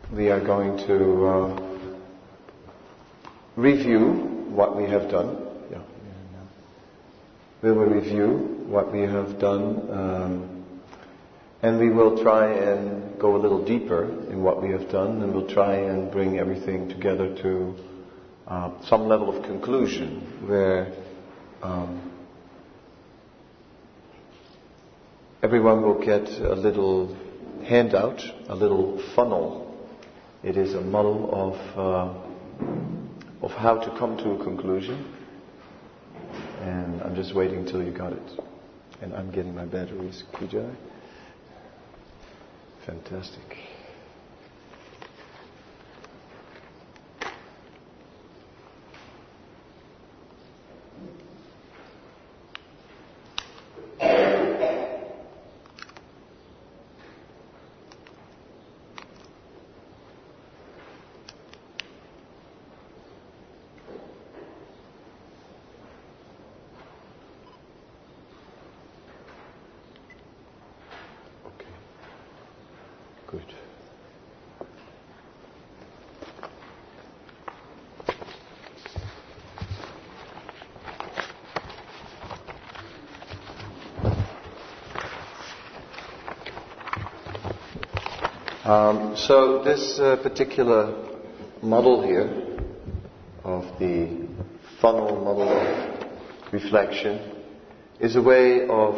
we are going to review what we have done. We will review what we have done, and we will try and go a little deeper in what we have done, and we'll try and bring everything together to some level of conclusion where everyone will get a little handout, a little funnel. It is a model of how to come to a conclusion. And I'm just waiting till you got it. And I'm getting my batteries. Kujai. Fantastic. Good. So this particular model here of the funnel model of reflection is a way of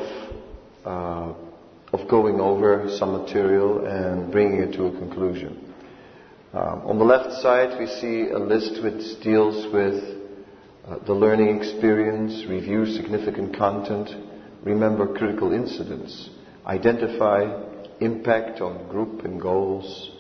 going over some material and bringing it to a conclusion. On the left side we see a list which deals with the learning experience, review significant content, remember critical incidents, identify impact on group and goals.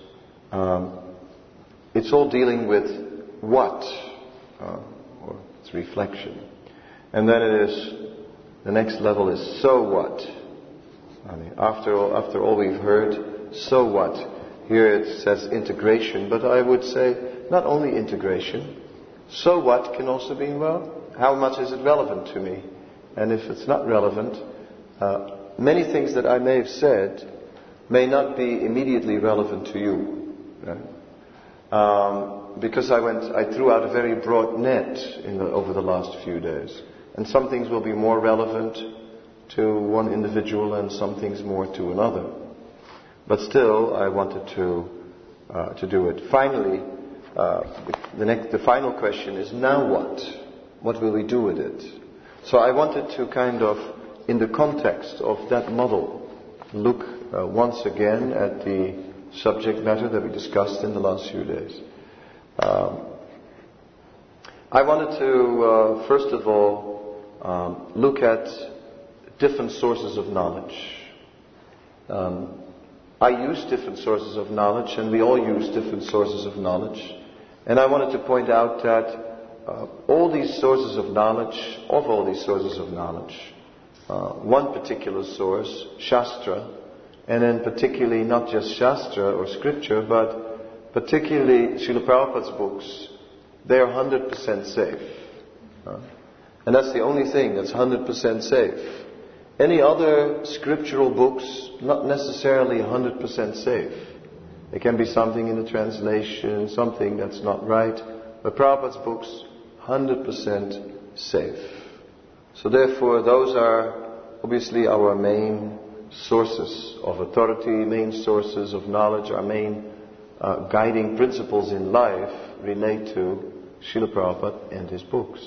It's all dealing with what, or it's reflection. And then the next level is so what. I mean, after all we've heard, so what? Here it says integration, but I would say not only integration. So what can also mean, well, how much is it relevant to me? And if it's not relevant, many things that I may have said may not be immediately relevant to you. Right? Because I threw out a very broad net over the last few days. And some things will be more relevant to one individual and some things more to another. But still, I wanted to do it. Finally, the final question is, now what? What will we do with it? So I wanted to kind of, in the context of that model, look once again at the subject matter that we discussed in the last few days. I wanted to, first of all, look at different sources of knowledge. I use different sources of knowledge, and we all use different sources of knowledge. And I wanted to point out that all these sources of knowledge, one particular source, Shastra, and then particularly not just Shastra or Scripture, but particularly Srila Prabhupada's books, they are 100% safe. And that's the only thing that's 100% safe. Any other scriptural books, not necessarily 100% safe. It can be something in the translation, something that's not right. But Prabhupada's books, 100% safe. So therefore, those are obviously our main sources of authority, main sources of knowledge, our main guiding principles in life relate to Srila Prabhupada and his books.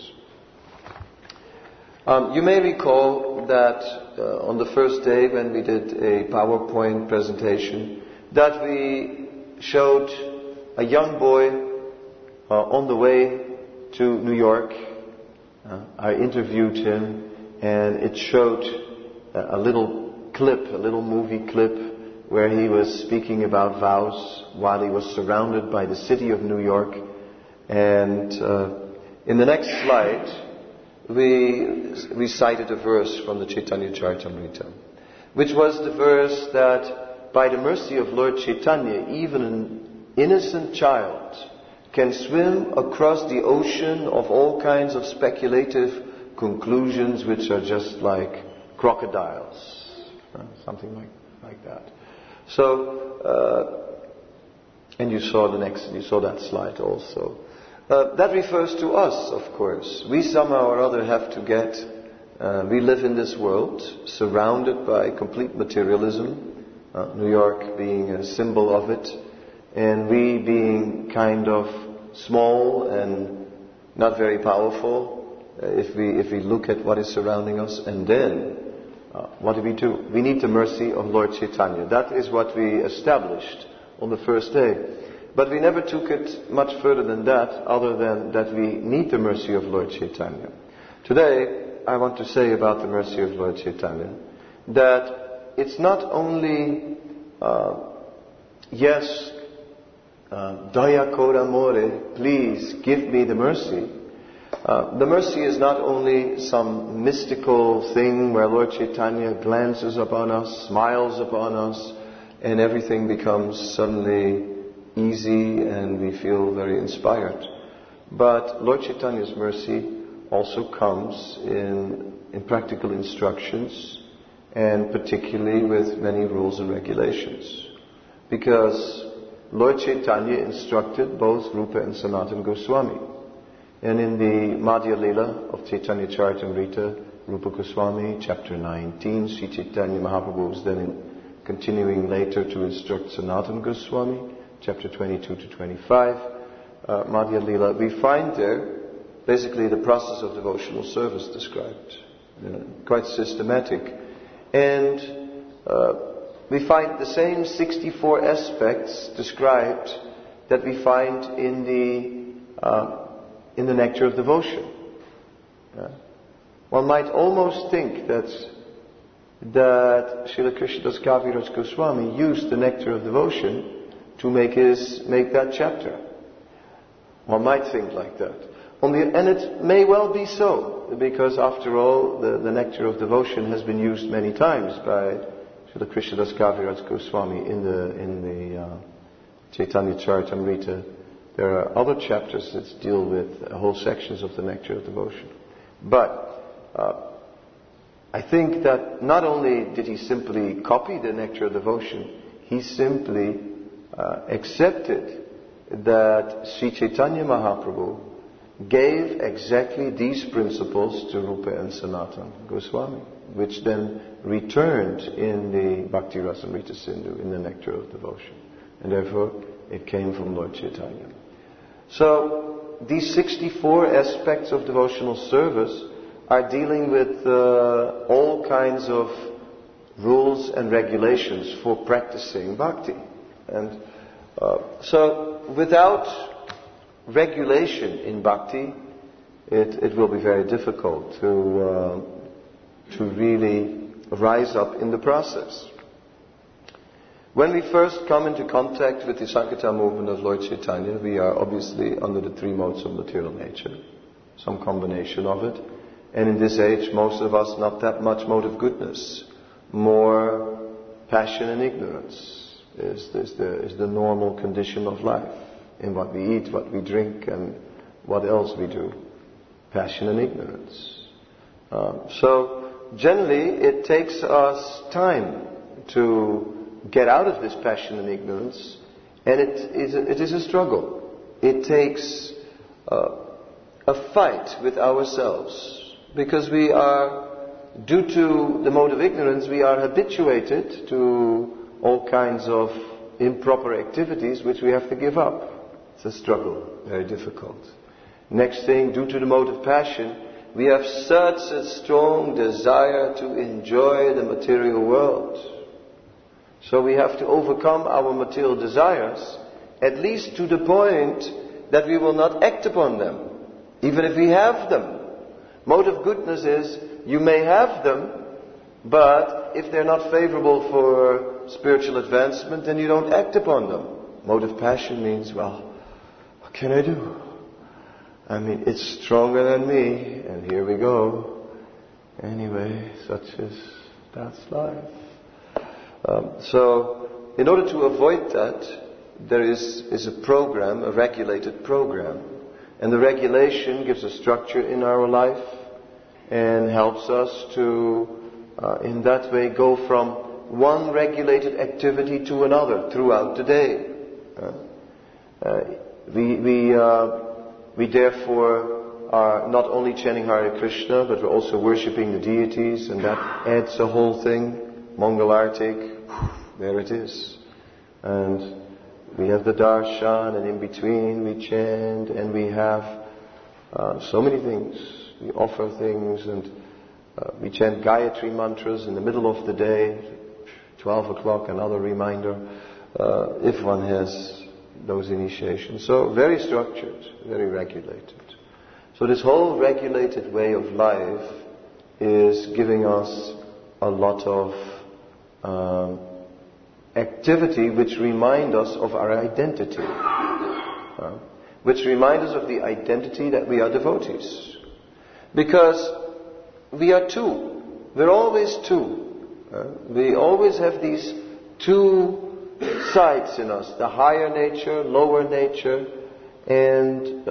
You may recall that on the first day when we did a PowerPoint presentation, that we showed a young boy on the way to New York. I interviewed him, and it showed a little movie clip where he was speaking about vows while he was surrounded by the city of New York. And in the next slide, we recited a verse from the Chaitanya Charitamrita, which was the verse that by the mercy of Lord Chaitanya, even an innocent child can swim across the ocean of all kinds of speculative conclusions which are just like crocodiles, something like that. So, And you saw that slide also. That refers to us, of course. We somehow or other have to get, we live in this world surrounded by complete materialism, New York being a symbol of it, and we being kind of small and not very powerful if we look at what is surrounding us. And then, what do? We need the mercy of Lord Chaitanya. That is what we established on the first day. But we never took it much further than that, other than that we need the mercy of Lord Chaitanya. Today, I want to say about the mercy of Lord Chaitanya, that it's not only, yes, Daya kor amore, please give me the mercy. The mercy is not only some mystical thing where Lord Chaitanya glances upon us, smiles upon us, and everything becomes suddenly easy and we feel very inspired. But Lord Chaitanya's mercy also comes in practical instructions, and particularly with many rules and regulations. Because Lord Chaitanya instructed both Rupa and Sanatana Goswami. And in the Madhya Lila of Chaitanya Charitamrita, Rupa Goswami, chapter 19, Sri Chaitanya Mahaprabhu was then continuing later to instruct Sanatana Goswami, chapter 22 to 25, Madhya Lila, we find there basically the process of devotional service described, quite systematic. And we find the same 64 aspects described that we find in the nectar of devotion. One might almost think that Srila Krishnadas Kaviraj Goswami used the nectar of devotion to make that chapter. One might think like that. And it may well be so, because after all, the nectar of devotion has been used many times by Srila Krishnadas Kaviraj Goswami in the Chaitanya Charitamrita. There are other chapters that deal with whole sections of the nectar of devotion. But I think that not only did he simply copy the nectar of devotion, he simply accepted that Sri Chaitanya Mahaprabhu gave exactly these principles to Rupa and Sanatana Goswami, which then returned in the Bhakti Rasamrita Sindhu, in the nectar of devotion. And therefore, it came from Lord Chaitanya. So, these 64 aspects of devotional service are dealing with all kinds of rules and regulations for practicing bhakti. And so, without regulation in bhakti, it will be very difficult to really rise up in the process. When we first come into contact with the Sankirtan movement of Lord Chaitanya, we are obviously under the three modes of material nature, some combination of it. And in this age, most of us not that much mode of goodness, more passion and ignorance is the normal condition of life, in what we eat, what we drink, and what else we do. Passion and ignorance. So generally, it takes us time to get out of this passion and ignorance, and it is a struggle. It takes a fight with ourselves, because we are, due to the mode of ignorance, we are habituated to all kinds of improper activities which we have to give up. It's a struggle, very difficult. Next thing, due to the mode of passion, we have such a strong desire to enjoy the material world. So we have to overcome our material desires, at least to the point that we will not act upon them, even if we have them. Mode of goodness is, you may have them, but if they're not favorable for spiritual advancement, then you don't act upon them. Mode of passion means, well, what can I do? I mean, it's stronger than me, and here we go. Anyway, that's life. So, in order to avoid that, there is a program, a regulated program. And the regulation gives a structure in our life and helps us to, in that way, go from one regulated activity to another throughout the day. We therefore are not only chanting Hare Krishna, but we're also worshipping the deities, and that adds the whole thing. Mangalartik, there it is. And we have the darshan, and in between we chant, and we have so many things. We offer things, and we chant Gayatri mantras in the middle of the day, 12 o'clock, another reminder, if one has those initiations. So very structured, very regulated. So this whole regulated way of life is giving us a lot of activity which remind us of our identity. Which remind us of the identity that we are devotees. Because we are two. We're always two. We always have these two sides in us. The higher nature, lower nature. And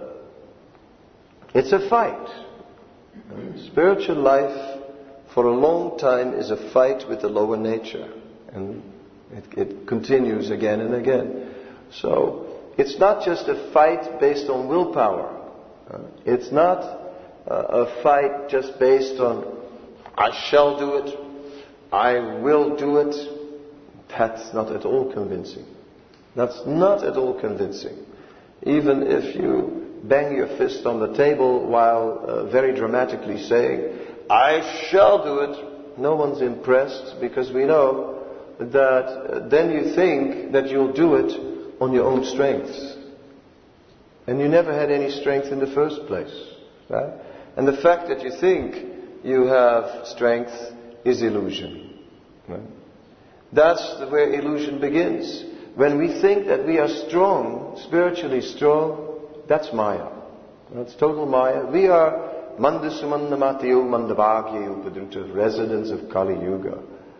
it's a fight. Spiritual life for a long time is a fight with the lower nature. And it continues again and again. So it's not just a fight based on willpower. It's not a fight just based on I shall do it, I will do it. That's not at all convincing. That's not at all convincing. Even if you bang your fist on the table while very dramatically saying, I shall do it, no one's impressed, because we know that then you think that you'll do it on your own strengths. And you never had any strength in the first place. Right? And the fact that you think you have strength is illusion. Right? That's where illusion begins. When we think that we are strong, spiritually strong, that's Maya. That's total Maya. We are Mandasumandamatiyo Mandabhagya Upadruta, residents of Kali Yuga.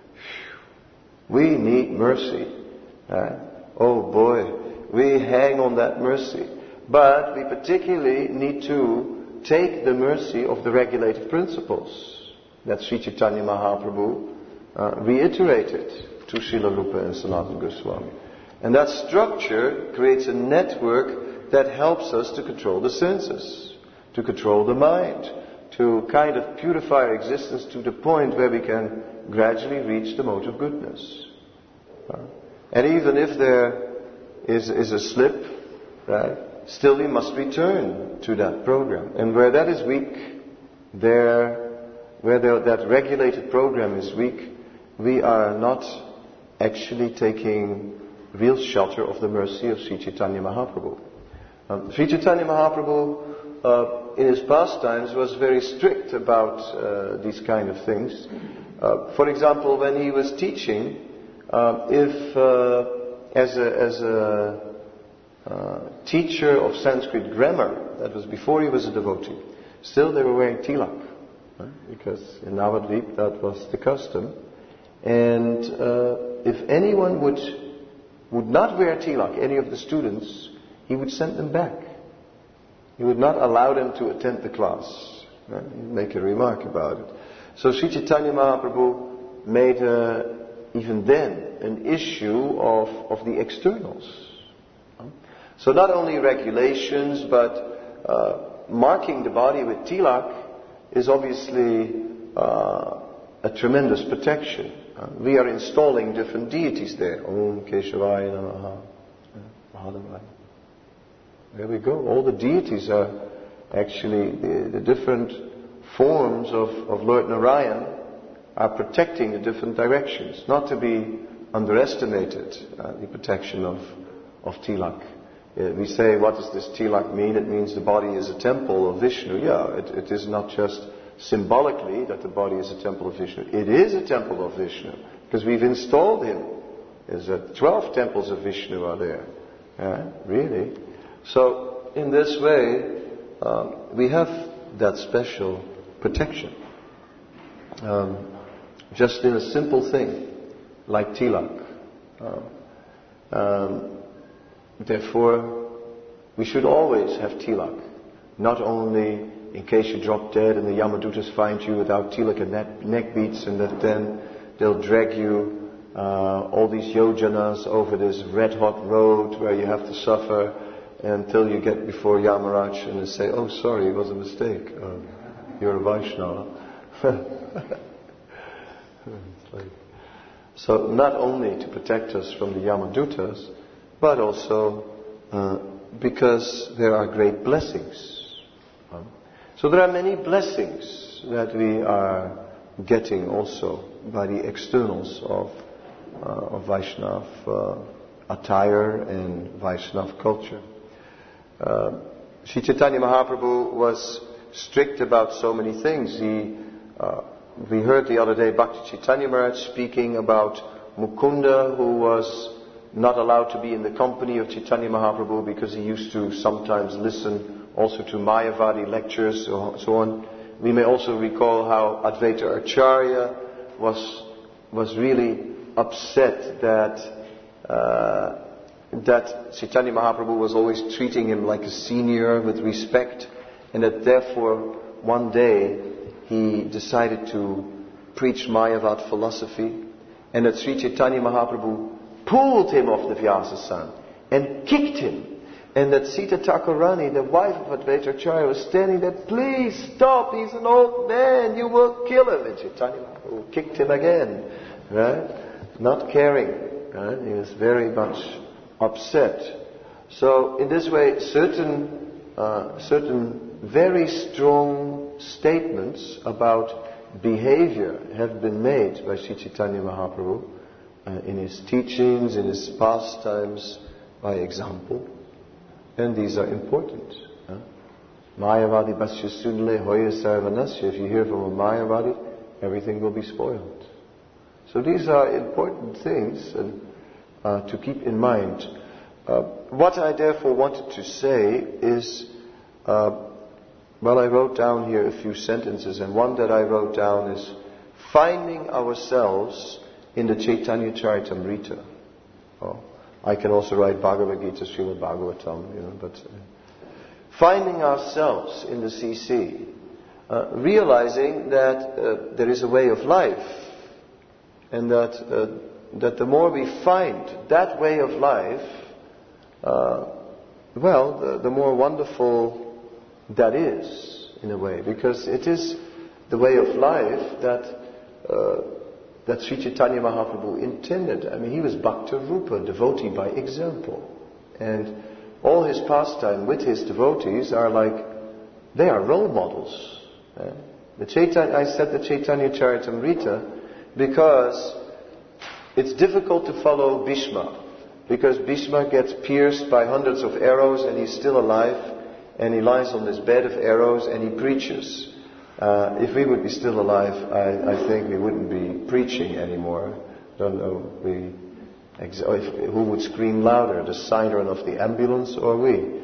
We need mercy. Right? Oh boy, we hang on that mercy. But we particularly need to take the mercy of the regulative principles that Sri Chaitanya Mahaprabhu reiterated to Srila Rupa and Sanatana Goswami. And that structure creates a network that helps us to control the senses, to control the mind, to kind of purify our existence to the point where we can gradually reach the mode of goodness. And even if there is a slip, right, still we must return to that program. And where that is weak, that regulated program is weak, we are not actually taking real shelter of the mercy of Sri Chaitanya Mahaprabhu. Sri Chaitanya Mahaprabhu, in his pastimes, was very strict about these kind of things. For example, when he was teaching, as a teacher of Sanskrit grammar, that was before he was a devotee, still they were wearing tilak, right? Because in Navadvip that was the custom. And if anyone would not wear tilak, any of the students, he would send them back. He would not allow them to attend the class. Right? He'd make a remark about it. So Sri Chaitanya Mahaprabhu made even then an issue of the externals. So not only regulations, but marking the body with tilak is obviously a tremendous protection. We are installing different deities there. Om Keshavaya Namaha, Mahadevaya. There we go. All the deities are actually the different forms of Lord Narayan are protecting the different directions. Not to be underestimated, the protection of tilak. We say, what does this tilak mean? It means the body is a temple of Vishnu. Yeah, it is not just symbolically that the body is a temple of Vishnu. It is a temple of Vishnu, because we've installed him. There's 12 temples of Vishnu are there. Really. So, in this way, we have that special protection. Just in a simple thing, like tilak. Therefore, we should always have tilak. Not only in case you drop dead and the Yamadutas find you without tilak and neck beads, and that then they'll drag you all these yojanas over this red hot road where you have to suffer until you get before Yamaraj and they say, oh sorry, it was a mistake, you're a Vaishnava. So not only to protect us from the Yamadutas, but also because there are great blessings. So there are many blessings that we are getting also by the externals of Vaishnav attire and Vaishnav culture. Sri Chaitanya Mahaprabhu was strict about so many things. We heard the other day Bhakti Chaitanya Maharaj speaking about Mukunda, who was not allowed to be in the company of Chaitanya Mahaprabhu because he used to sometimes listen also to Mayavadi lectures, so on. We may also recall how Advaita Acharya was really upset that Chaitanya Mahaprabhu was always treating him like a senior with respect, and that therefore one day he decided to preach Mayavad philosophy, and that Sri Chaitanya Mahaprabhu pulled him off the Vyasasana and kicked him. And that Sita Thakurani, the wife of Advaita Acharya, was standing there, please stop, he's an old man, you will kill him. And Chaitanya Mahaprabhu kicked him again, right? Not caring, right? He was very much upset. So in this way, certain very strong statements about behavior have been made by Sri Chaitanya Mahaprabhu in his teachings, in his pastimes, by example. And these are important. Mayavadi basya sunle hoya sarvanasya. If you hear from a Mayavadi, everything will be spoiled. So these are important things to keep in mind. What I therefore wanted to say is, I wrote down here a few sentences, and one that I wrote down is finding ourselves in the Chaitanya Charitamrita. I can also write Bhagavad Gita, Srimad Bhagavatam, but finding ourselves in the CC, realizing that there is a way of life, and that the more we find that way of life, the more wonderful that is, in a way, because it is the way of life that Sri Chaitanya Mahaprabhu intended. I mean, he was Bhakta Rupa, devotee by example. And all his pastime with his devotees are they are role models. I said the Chaitanya Charitamrita because it's difficult to follow Bhishma. Because Bhishma gets pierced by hundreds of arrows and he's still alive, and he lies on this bed of arrows and he preaches. If we would be still alive, I think we wouldn't be preaching anymore. Don't know who would scream louder, the siren of the ambulance or we.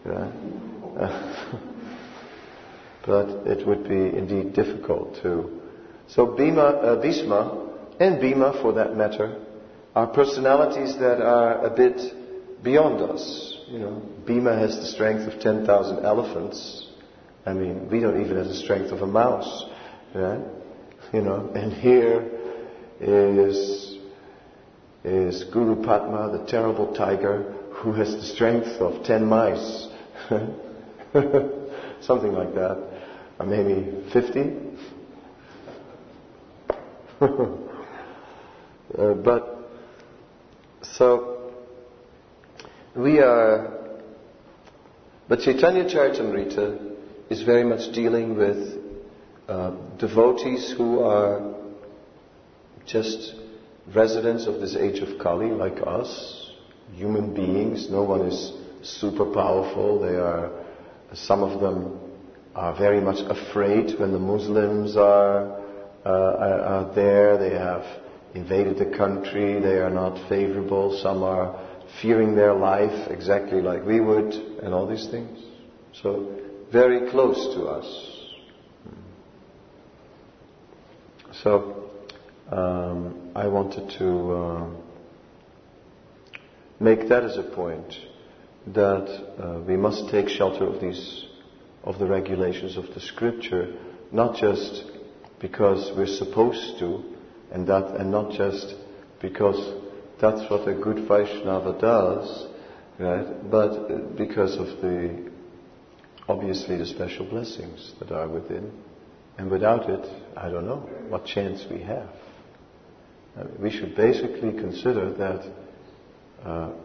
But it would be indeed difficult to. So Bhishma and Bhima, for that matter, are personalities that are a bit beyond us. Bhima has the strength of 10,000 elephants. I mean, we don't even have the strength of a mouse, right? And here is Guru Padma, the terrible tiger, who has the strength of 10 mice. Something like that. Or maybe 50. But Chaitanya Charitamrita is very much dealing with devotees who are just residents of this age of Kali, like us, human beings. No one is super powerful. Some of them are very much afraid when the Muslims are there. They have invaded the country. They are not favorable. Some are fearing their life exactly like we would, and all these things. So very close to us. So I wanted to make that as a point, that we must take shelter of the regulations of the scripture, not just because we're supposed to, and not just because that's what a good Vaishnava does, right? But because of obviously the special blessings that are within. And without it, I don't know what chance we have. We should basically consider that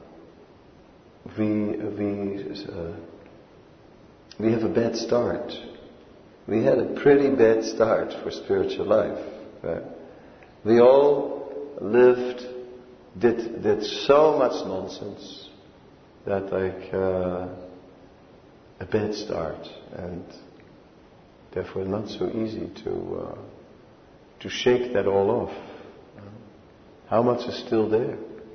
we have a bad start. We had a pretty bad start for spiritual life. Right? We all did so much nonsense that a bad start, and therefore not so easy to shake that all off. How much is still there?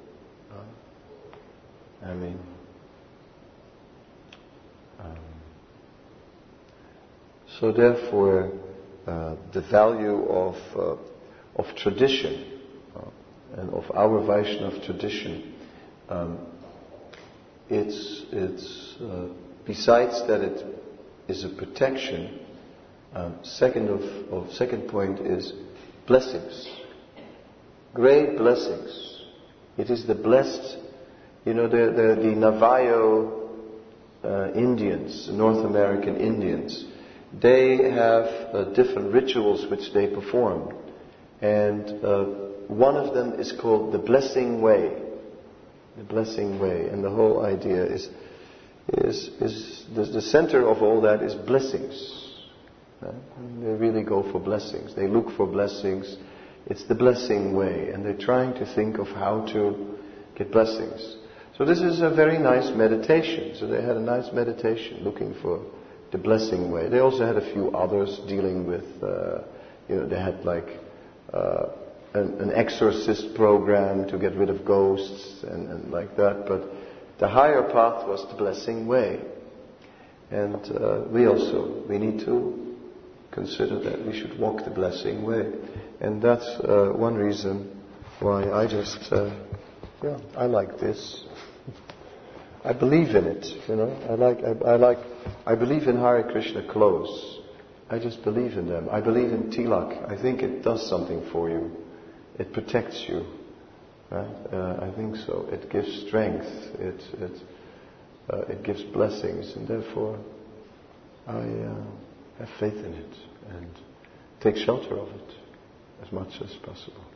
So therefore, the value of tradition and of our Vaishnava tradition, it's besides that it is a protection. Second point is blessings, great blessings. It is the blessed, the Navajo Indians, North American Indians. They have different rituals which they perform, and one of them is called the Blessing Way. The Blessing Way, and the whole idea is the center of all that is blessings. Right? They really go for blessings. They look for blessings. It's the blessing way, and they're trying to think of how to get blessings. So this is a very nice meditation. So they had a nice meditation looking for the blessing way. They also had a few others dealing with, they had like an exorcist program to get rid of ghosts and like that. But the higher path was the blessing way. And we need to consider that we should walk the blessing way. And that's one reason why I just, I like this. I believe in it, I believe in Hare Krishna clothes. I just believe in them. I believe in tilak. I think it does something for you. It protects you. Right? I think so. It gives strength. It gives blessings, and therefore I have faith in it and take shelter of it as much as possible.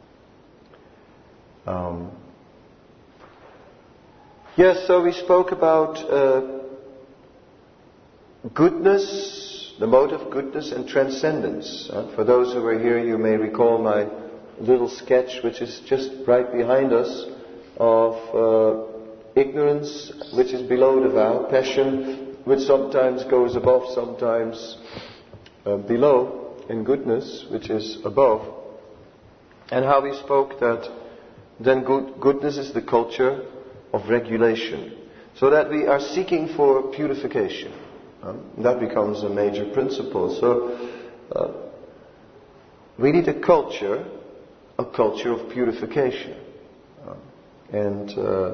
Yes, so we spoke about goodness, the mode of goodness and transcendence. For those who were here, you may recall my little sketch, which is just right behind us, of ignorance, which is below the vow, passion, which sometimes goes above, sometimes below, and goodness, which is above. And how we spoke that then goodness is the culture of regulation, so that we are seeking for purification. That becomes a major principle. So we need a culture of purification. And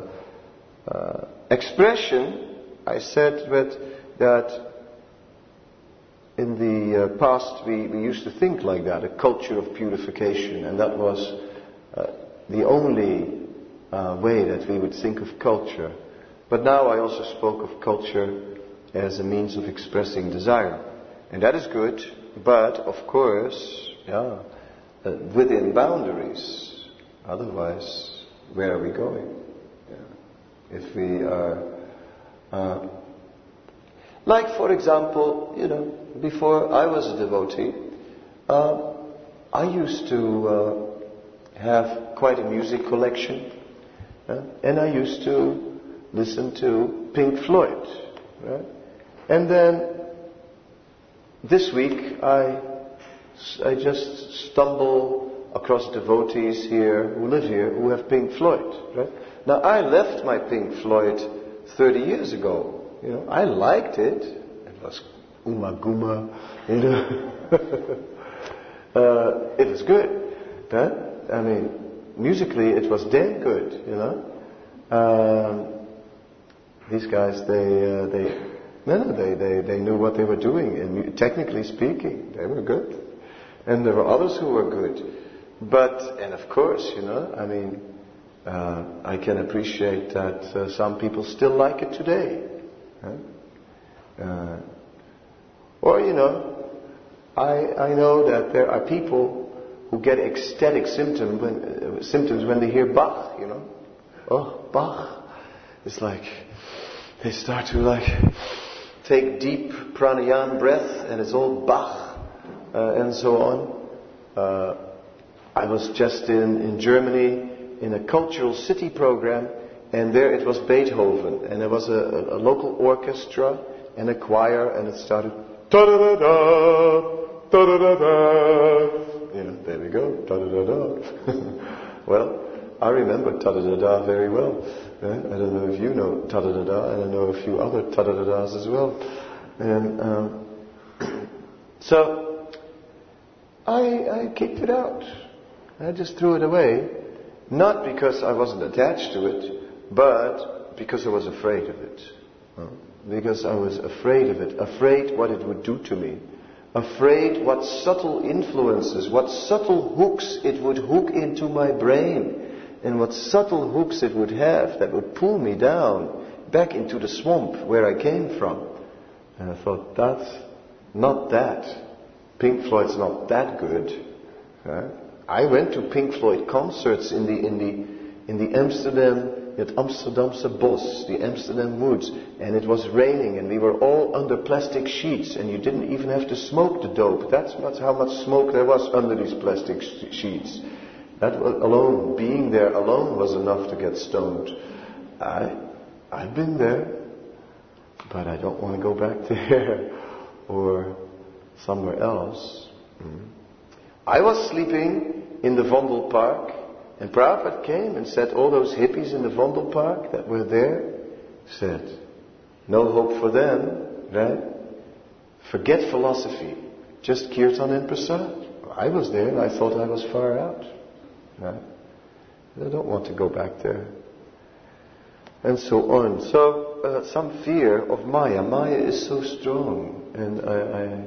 expression, I said that in the past we used to think like that, a culture of purification, and that was the only way that we would think of culture. But now I also spoke of culture as a means of expressing desire. And that is good, but of course, within boundaries. Otherwise, where are we going? If we are... like, for example, before I was a devotee, I used to have quite a music collection. And I used to listen to Pink Floyd. Right? And then this week I just stumble across devotees here who live here who have Pink Floyd. Right? Now I left my Pink Floyd 30 years ago. I liked it. It was Uma Guma. It was good. Right? Musically, it was damn good, These guys, they knew what they were doing. And technically speaking, they were good. And there were others who were good. But, and of course, I can appreciate that some people still like it today. Or, I know that there are people who get ecstatic symptoms when they hear Bach, Oh, Bach. It's like they start to take deep pranayama breath and it's all Bach and so on. I was just in Germany in a cultural city program, and there it was Beethoven, and there was a local orchestra and a choir, and it started da-da-da-da, da-da-da-da. There we go, da-da-da-da. Well, I remember ta-da-da-da very well. I don't know if you know ta-da-da-da, and I know a few other ta-da-da-das as well. And so I kicked it out. I just threw it away, not because I wasn't attached to it, but because I was afraid of it. Because I was afraid of it, afraid what it would do to me, afraid what subtle influences, what subtle hooks it would hook into my brain, and what subtle hooks it would have that would pull me down back into the swamp where I came from. And I thought, that's not that. Pink Floyd's not that good. I went to Pink Floyd concerts in the Amsterdamse Bos, the Amsterdam Woods, and it was raining, and we were all under plastic sheets, and you didn't even have to smoke the dope. That's how much smoke there was under these plastic sheets. That was alone, being there alone was enough to get stoned. I've been there, but I don't want to go back there or somewhere else. I was sleeping in the Vondel Park, and Prabhupada came and said, all those hippies in the Vondel Park that were there, said, no hope for them, right? Forget philosophy, just Kirtan and Prasad. I was there and I thought I was far out. Right? I don't want to go back there. And so on. So, some fear of Maya. Maya is so strong. And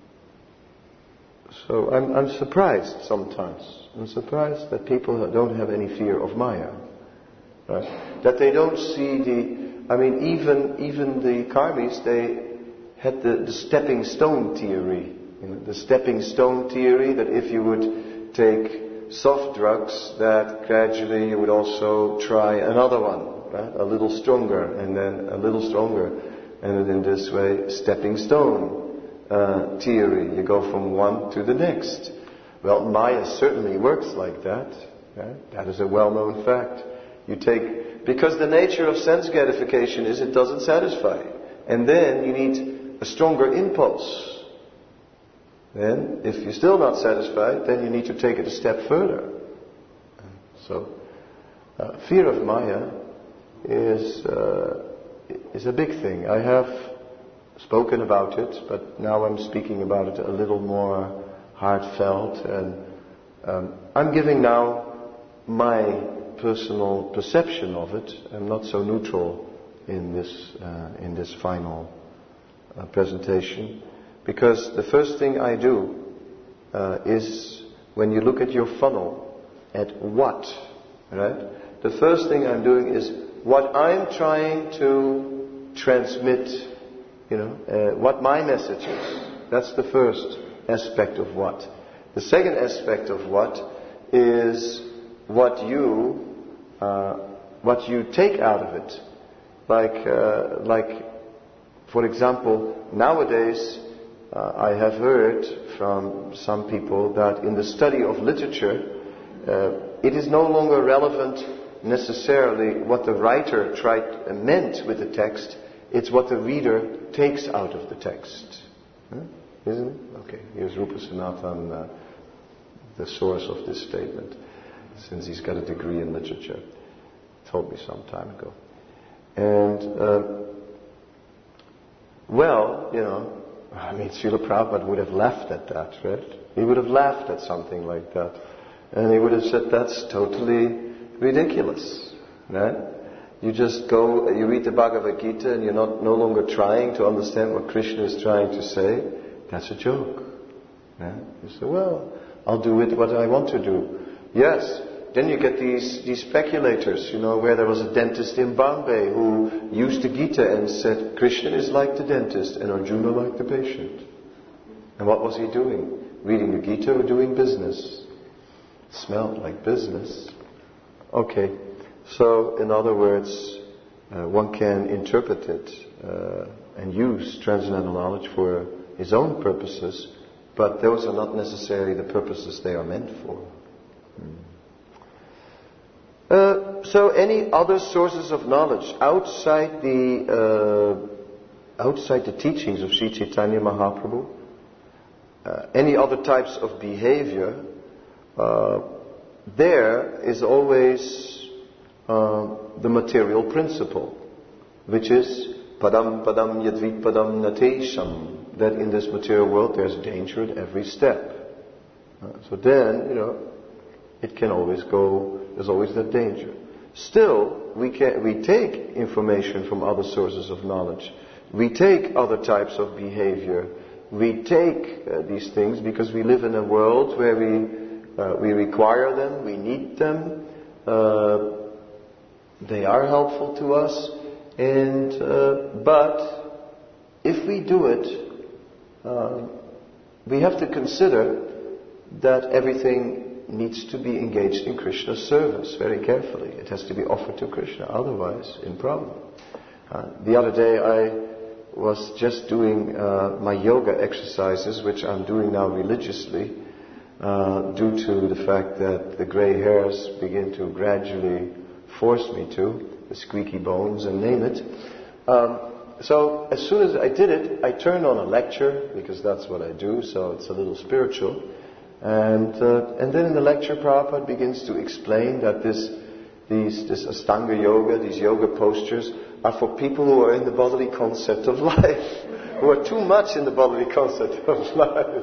So I'm surprised sometimes. I'm surprised that people don't have any fear of Maya. Right? That they don't see even the karmis, they had the stepping stone theory. The stepping stone theory that if you would take soft drugs, that gradually you would also try another one, right? A little stronger, and then a little stronger. And then in this way, stepping stone theory. You go from one to the next. Well, Maya certainly works like that. Right? That is a well-known fact. Because the nature of sense gratification is it doesn't satisfy. And then you need a stronger impulse. Then, if you're still not satisfied, then you need to take it a step further. So, fear of Maya is a big thing. I have spoken about it, but now I'm speaking about it a little more heartfelt, and I'm giving now my personal perception of it. I'm not so neutral in this final presentation, because the first thing I do is, when you look at your funnel, at what, right? The first thing I'm doing is what I'm trying to transmit. What my message is. That's the first aspect of what. The second aspect of what is what you take out of it. Like, for example, nowadays I have heard from some people that in the study of literature, it is no longer relevant necessarily what the writer meant with the text. It's what the reader takes out of the text. Isn't it? Okay, here's Rupa Sanatan, the source of this statement, since he's got a degree in literature. He told me some time ago. And, Srila Prabhupada would have laughed at that, right? He would have laughed at something like that. And he would have said, that's totally ridiculous, right? You just go, you read the Bhagavad Gita and you're no longer trying to understand what Krishna is trying to say. That's a joke. Yeah? You say, well, I'll do it what I want to do. Yes, then you get these speculators, where there was a dentist in Bombay who used the Gita and said, Krishna is like the dentist and Arjuna like the patient. And what was he doing? Reading the Gita or doing business? Smelled like business. Okay, so in other words, one can interpret it and use transcendental knowledge for his own purposes, but those are not necessarily the purposes they are meant for. So any other sources of knowledge outside the teachings of Sri Chaitanya Mahaprabhu, any other types of behavior, there is always the material principle, which is padam padam yadvit padam natesham, that in this material world there's danger at every step. So then, it can always go, there's always that danger. Still, we take information from other sources of knowledge. We take other types of behavior. We take these things because we live in a world where we require them, we need them, they are helpful to us, but if we do it, we have to consider that everything needs to be engaged in Krishna's service very carefully. It has to be offered to Krishna, otherwise in problem. The other day I was just doing my yoga exercises, which I'm doing now religiously, due to the fact that the grey hairs begin to gradually force me to, the squeaky bones and name it. So as soon as I did it, I turned on a lecture, because that's what I do, so it's a little spiritual. And then in the lecture, Prabhupada begins to explain that this Ashtanga yoga, these yoga postures, are for people who are in the bodily concept of life, who are too much in the bodily concept of life.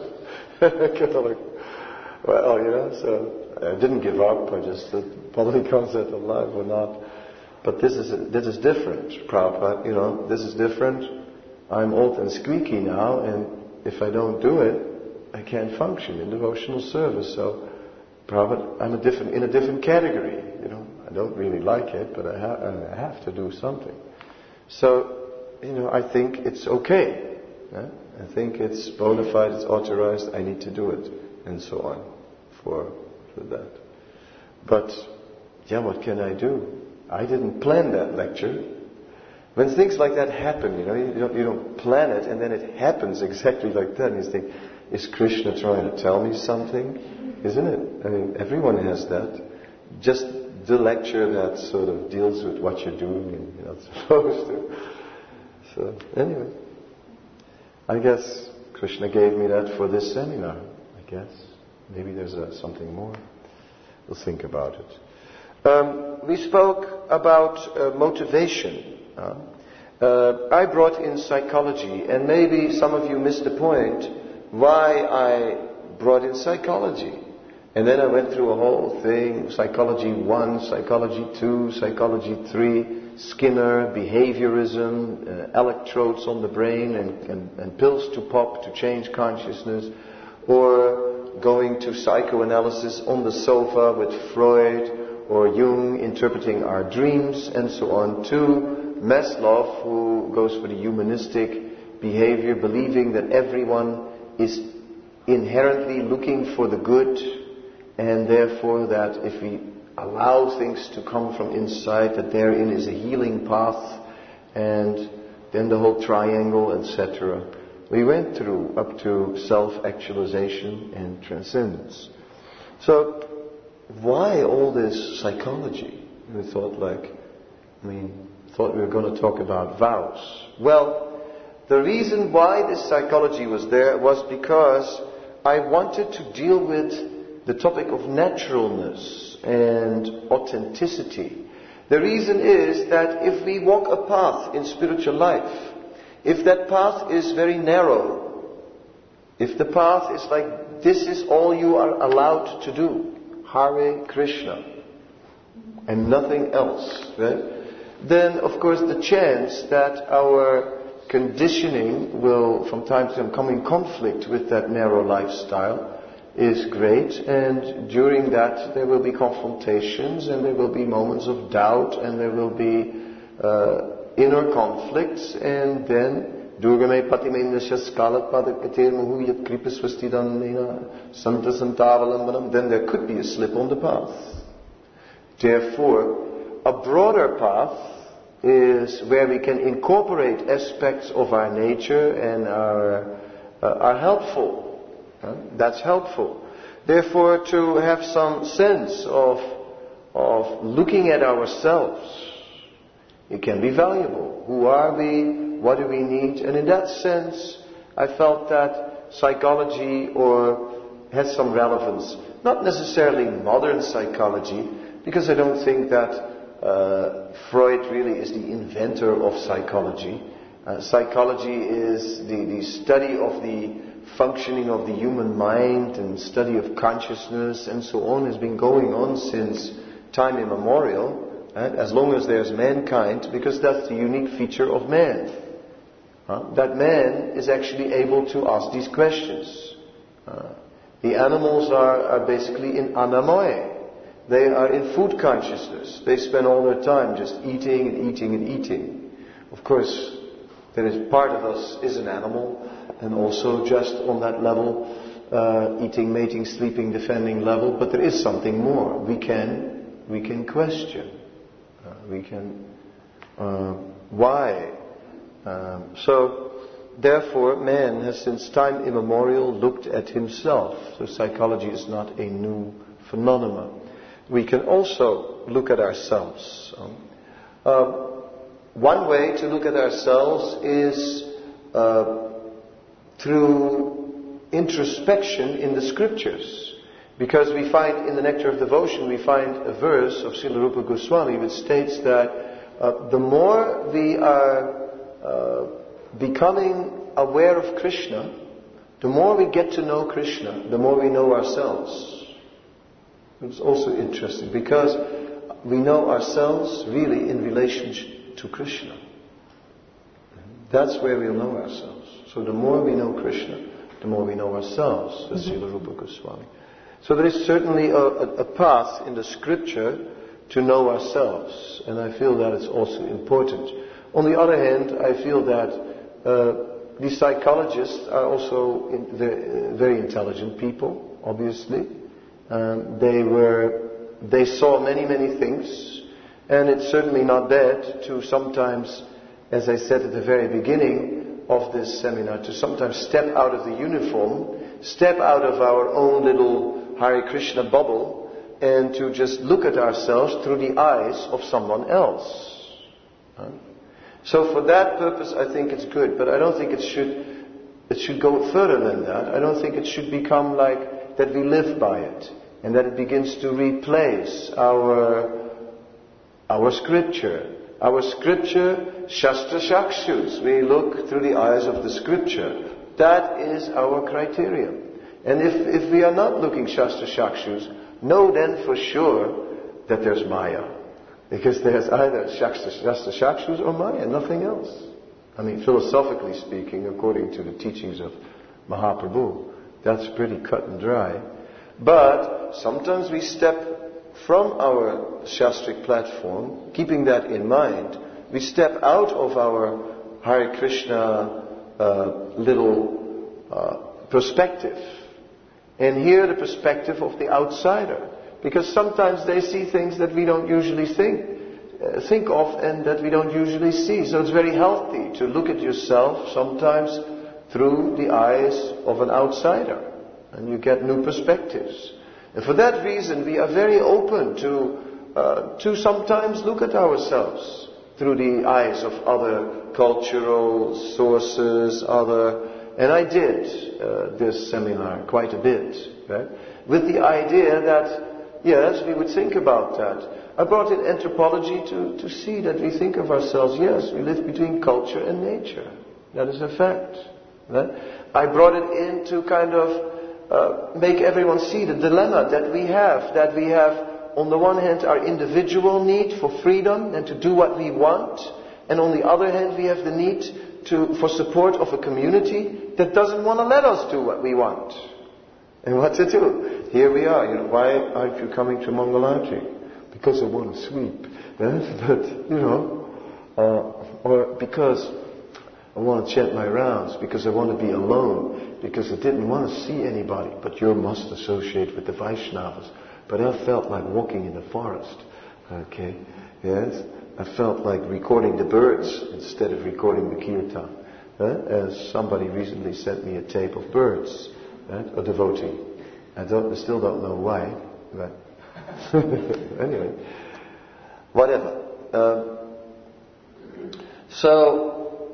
Well, so I didn't give up. I just the bodily concept of life or not. But this is different, Prabhupada. This is different. I'm old and squeaky now, and if I don't do it, I can't function in devotional service. So, Prabhupada, I'm in a different category. I don't really like it, but I have to do something. So, I think it's okay. I think it's bona fide, it's authorized, I need to do it, and so on for that. But, what can I do? I didn't plan that lecture. When things like that happen, you don't plan it, and then it happens exactly like that, and you think, is Krishna trying to tell me something? Isn't it? I mean, everyone has that. Just the lecture that sort of deals with what you're doing and you're not supposed to. So, anyway. I guess Krishna gave me that for this seminar, I guess. Maybe there's something more. We'll think about it. We spoke about motivation. I brought in psychology, and maybe some of you missed the point why I brought in psychology. And then I went through a whole thing, psychology 1, psychology 2, psychology 3, Skinner, behaviorism, electrodes on the brain and pills to pop to change consciousness, or going to psychoanalysis on the sofa with Freud or Jung interpreting our dreams and so on, to Maslow, who goes for the humanistic behavior, believing that everyone is inherently looking for the good, and therefore that if we allow things to come from inside, that therein is a healing path, and then the whole triangle, etc. We went through up to self-actualization and transcendence. So, why all this psychology? We thought we were going to talk about vows. Well, the reason why this psychology was there was because I wanted to deal with the topic of naturalness and authenticity. The reason is that if we walk a path in spiritual life, if that path is very narrow, if the path is like, this is all you are allowed to do, Hare Krishna, and nothing else, right? Then, of course, the chance that our conditioning will from time to time come in conflict with that narrow lifestyle is great, and during that there will be confrontations, and there will be moments of doubt, and there will be inner conflicts, and then then there could be a slip on the path. Therefore, a broader path is where we can incorporate aspects of our nature and are helpful. That's helpful. Therefore, to have some sense of looking at ourselves, it can be valuable. Who are we? What do we need? And in that sense, I felt that psychology has some relevance. Not necessarily modern psychology, because I don't think that Freud really is the inventor of psychology. Psychology is the study of the functioning of the human mind and study of consciousness and so on has been going on since time immemorial, as long as there's mankind, because that's the unique feature of man. That man is actually able to ask these questions. The animals are basically in anamoi. They are in food consciousness. They spend all their time just eating and eating and eating. Of course, there is part of us is an animal, and also just on that level, eating, mating, sleeping, defending level. But there is something more. We can question. Why? So, therefore, man has since time immemorial looked at himself. So psychology is not a new phenomenon. We can also look at ourselves. One way to look at ourselves is through introspection in the scriptures. Because we find in the Nectar of Devotion, we find a verse of Srila Rupa Goswami which states that the more we are becoming aware of Krishna, the more we get to know Krishna, the more we know ourselves. It's also interesting because we know ourselves really in relation to Krishna. That's where we'll know ourselves. So the more we know Krishna, the more we know ourselves, says Srila Rupa Goswami. So there is certainly a path in the scripture to know ourselves, and I feel that it's also important. On the other hand, I feel that these psychologists are also very intelligent people, obviously. They saw many things, and it's certainly not bad to sometimes, as I said at the very beginning of this seminar, to sometimes step out of the uniform, step out of our own little Hare Krishna bubble, and to just look at ourselves through the eyes of someone else. So for that purpose I think it's good, but I don't think it should go further than that. I don't think it should become like that we live by it, and that it begins to replace our scripture. Our scripture, Shastra Shakshus, we look through the eyes of the scripture. That is our criterion. And if we are not looking Shastra Shakshus, know then for sure that there's Maya. Because there's either Shastra Shakshus or Maya, nothing else. I mean, philosophically speaking, according to the teachings of Mahaprabhu, that's pretty cut and dry. But sometimes we step from our Shastric platform, keeping that in mind, we step out of our Hare Krishna little perspective and hear the perspective of the outsider. Because sometimes they see things that we don't usually think of and that we don't usually see. So it's very healthy to look at yourself sometimes through the eyes of an outsider. And you get new perspectives. And for that reason, we are very open to sometimes look at ourselves through the eyes of other cultural sources, and I did this seminar quite a bit, right? With the idea that, yes, we would think about that. I brought in anthropology to see that we think of ourselves, yes, we live between culture and nature. That is a fact. Right? I brought it in to kind of make everyone see the dilemma that we have on the one hand our individual need for freedom and to do what we want, and on the other hand we have the need for support of a community that doesn't want to let us do what we want. And what to do? Here we are. Why aren't you coming to Mangalarti? Because I want to sweep. But, or because I want to chant my rounds, because I want to be alone, because I didn't want to see anybody. But you must associate with the Vaishnavas. But I felt like walking in the forest. Okay? Yes? I felt like recording the birds instead of recording the kirtan. As somebody recently sent me a tape of birds. A devotee. I still don't know why. But anyway. Whatever. So,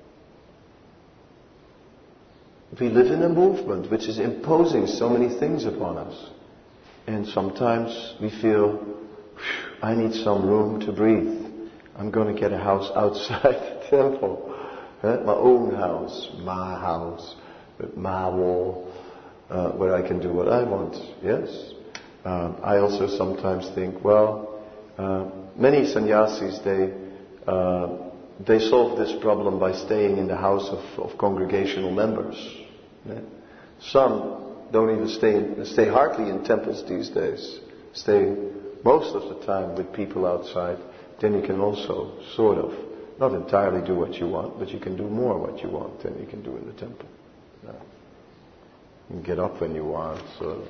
we live in a movement which is imposing so many things upon us. And sometimes we feel, I need some room to breathe. I'm going to get a house outside the temple. My own house, with my wall, where I can do what I want. Yes? I also sometimes think, many sannyasis, they solve this problem by staying in the house of congregational members. Yeah? Some don't even stay hardly in temples these days. Stay most of the time with people outside. Then you can also sort of, not entirely do what you want, but you can do more what you want than you can do in the temple. Yeah. You can get up when you want, so.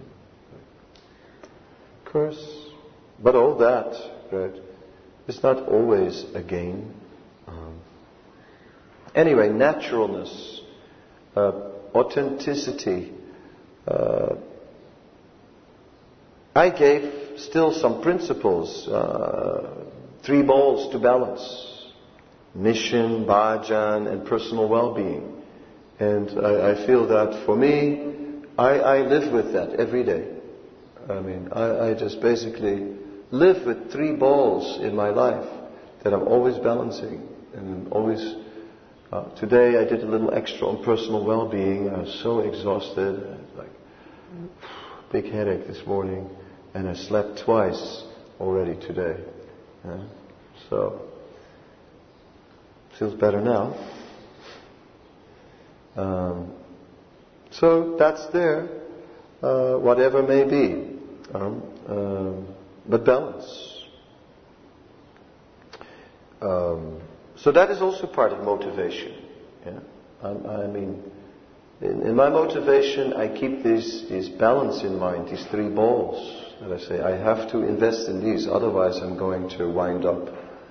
Of course. But all that, right, is not always a gain. Anyway, naturalness, authenticity. I gave still some principles, 3 balls to balance. Mission, bhajan, and personal well-being. And I feel that for me, I live with that every day. I mean, I just basically live with 3 balls in my life that I'm always balancing. And always, today I did a little extra on personal well-being. I was so exhausted, like big headache this morning, and I slept twice already today. So, feels better now. So that's there, whatever may be, but balance. So that is also part of motivation. Yeah? I mean, in my motivation, I keep this balance in mind, these 3 balls that I say. I have to invest in these, otherwise I'm going to wind up,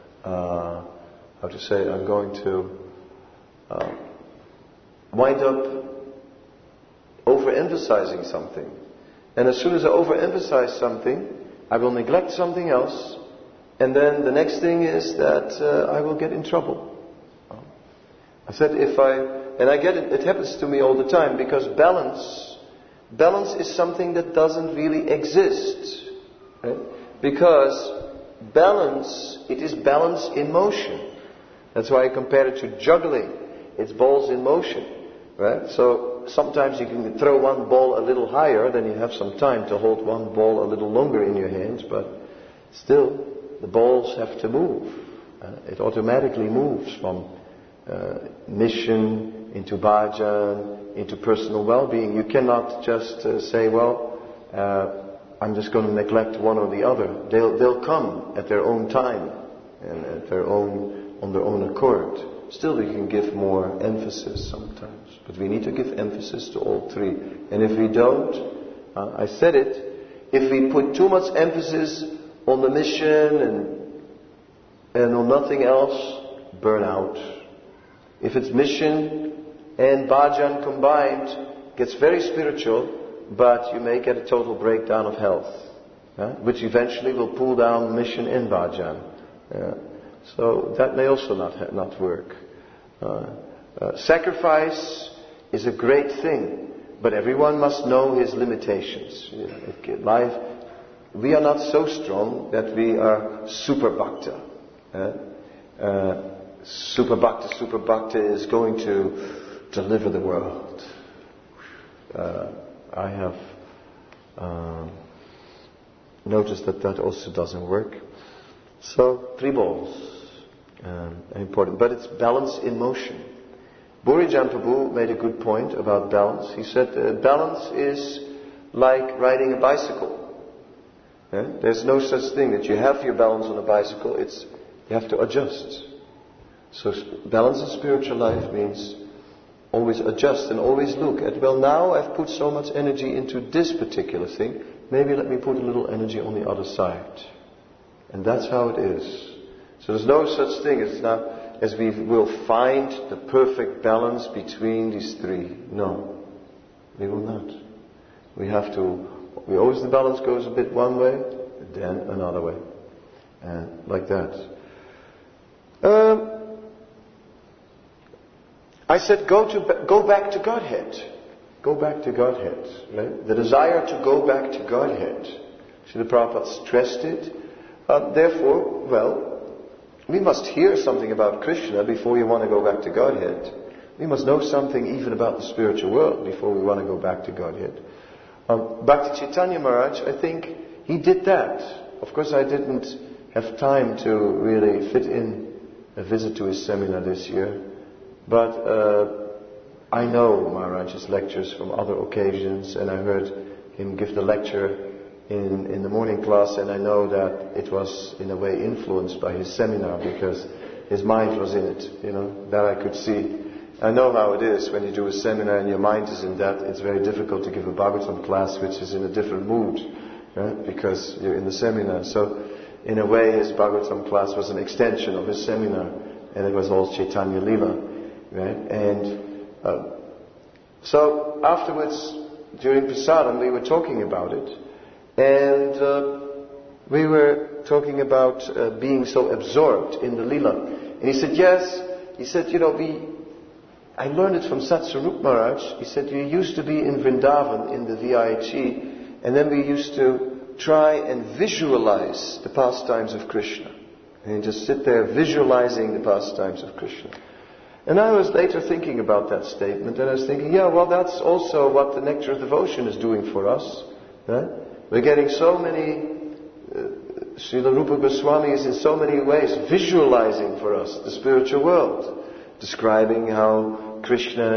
I'm going to wind up overemphasizing something. And as soon as I overemphasize something, I will neglect something else, and then the next thing is that I will get in trouble. I said and I get it happens to me all the time, because balance is something that doesn't really exist. Right? Because it is balance in motion. That's why I compare it to juggling. It's balls in motion. Right? So sometimes you can throw one ball a little higher, then you have some time to hold one ball a little longer in your hands, but still the balls have to move. It automatically moves from mission into bhajan, into personal well-being. You cannot just say, I'm just going to neglect one or the other. They'll come at their own time and on their own accord. Still, we can give more emphasis sometimes, but we need to give emphasis to all 3. And if we don't, I said it, if we put too much emphasis on the mission and on nothing else, burn out. If it's mission and bhajan combined, gets very spiritual, but you may get a total breakdown of health, which eventually will pull down mission and bhajan. So that may also not work. Sacrifice is a great thing, but everyone must know his limitations. Life, we are not so strong that we are super bhakta. Super bhakta is going to deliver the world. I have noticed that also doesn't work. So 3 balls, important, but it's balance in motion. Burijan Prabhu made a good point about balance. He said balance is like riding a bicycle. There's no such thing that you have your balance on a bicycle. You have to adjust. So balance in spiritual life means always adjust and always look at, well, now I've put so much energy into this particular thing. Maybe let me put a little energy on the other side. And that's how it is. So there's no such thing as we will find the perfect balance between these three. No, we will not. The balance goes a bit one way, then another way. Like that. I said go back to Godhead. Go back to Godhead. Right? The desire to go back to Godhead. Srila Prabhupada stressed it. Therefore, we must hear something about Krishna before we want to go back to Godhead. We must know something even about the spiritual world before we want to go back to Godhead. Bhakti Chaitanya Maharaj, I think he did that. Of course, I didn't have time to really fit in a visit to his seminar this year. But I know Maharaj's lectures from other occasions, and I heard him give the lecture in the morning class, and I know that it was in a way influenced by his seminar because his mind was in it, that I could see. I know how it is when you do a seminar and your mind is in that. It's very difficult to give a Bhagavatam class which is in a different mood, right? Because you're in the seminar. So in a way his Bhagavatam class was an extension of his seminar, and it was all Chaitanya Lila, right? And so afterwards, during Prasadam, we were talking about it, and we were talking about being so absorbed in the Lila. And he said, yes. He said, I learned it from Satsarup Maharaj. He said, you used to be in Vrindavan in the VIHE, and then we used to try and visualize the pastimes of Krishna. And just sit there visualizing the pastimes of Krishna. And I was later thinking about that statement, and I was thinking, that's also what the Nectar of Devotion is doing for us. Right? We're getting so many, Srila Rupa Goswami is in so many ways visualizing for us the spiritual world. Describing how Krishna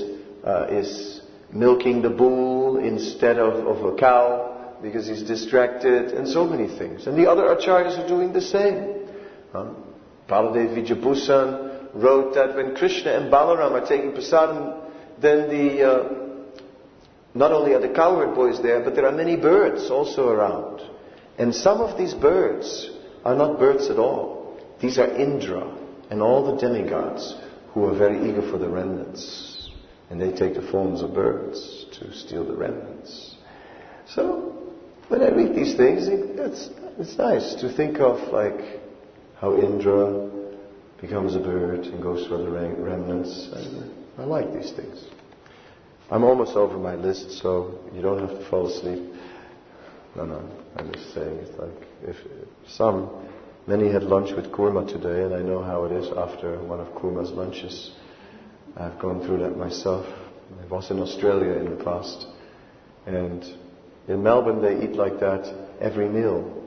is milking the bull instead of a cow because he's distracted, and so many things. And the other acharyas are doing the same. Baladev Vijayabhusan wrote that when Krishna and Balaram are taking prasadam, then not only are the cowherd boys there, but there are many birds also around. And some of these birds are not birds at all. These are Indra and all the demigods who are very eager for the remnants. And they take the forms of birds to steal the remnants. So, when I read these things, it's nice to think of like how Indra becomes a bird and goes for the remnants. I like these things. I'm almost over my list, so you don't have to fall asleep. No, I'm just saying it's like many had lunch with Kurma today, and I know how it is after one of Kurma's lunches. I've gone through that myself. I was in Australia in the past, and in Melbourne they eat like that every meal.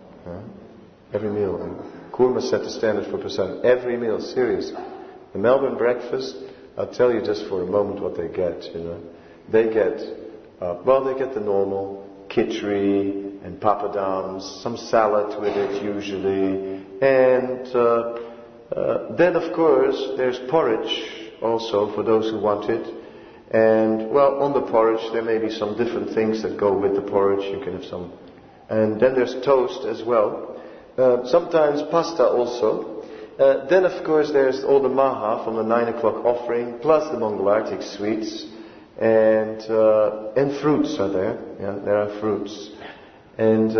Every meal. And Kurma set the standard for prasadam. Every meal, serious. The Melbourne breakfast, I'll tell you just for a moment what they get. They get the normal khichdi and papadums, some salad with it usually, and then of course there's porridge also for those who want it. And on the porridge there may be some different things that go with the porridge. You can have some, and then there's toast as well. Sometimes pasta also. Then of course there's all the maha from the 9 o'clock offering, plus the Mangalartik sweets, and fruits are there. There are fruits. And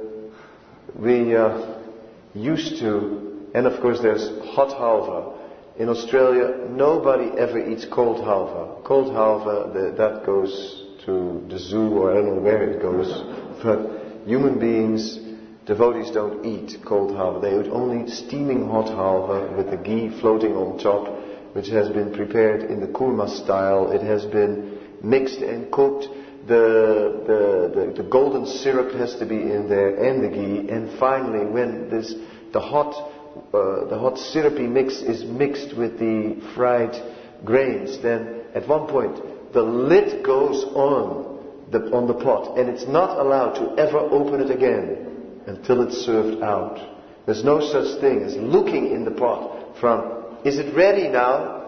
we used to, and of course there's hot halva. In Australia, nobody ever eats cold halva. Cold halva, that goes to the zoo, or I don't know where it goes. But human beings, devotees don't eat cold halva. They eat only steaming hot halva with the ghee floating on top, which has been prepared in the kurma style. It has been mixed and cooked. The golden syrup has to be in there, and the ghee. And finally, when the hot syrupy mix is mixed with the fried grains, then at one point the lid goes on the pot, and it's not allowed to ever open it again until it's served out. There's no such thing as looking in the pot from, is it ready now?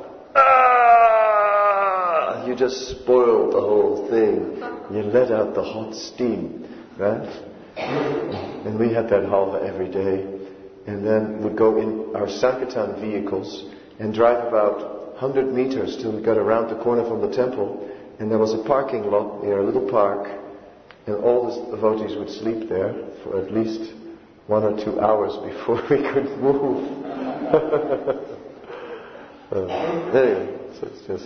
Ah! You just spoiled the whole thing. You let out the hot steam, right? And we had that halva every day. And then we'd go in our Sankirtan vehicles and drive about 100 meters till we got around the corner from the temple. And there was a parking lot near a little park. And all the devotees would sleep there for at least 1 or 2 hours before we could move. Anyway, so it's just...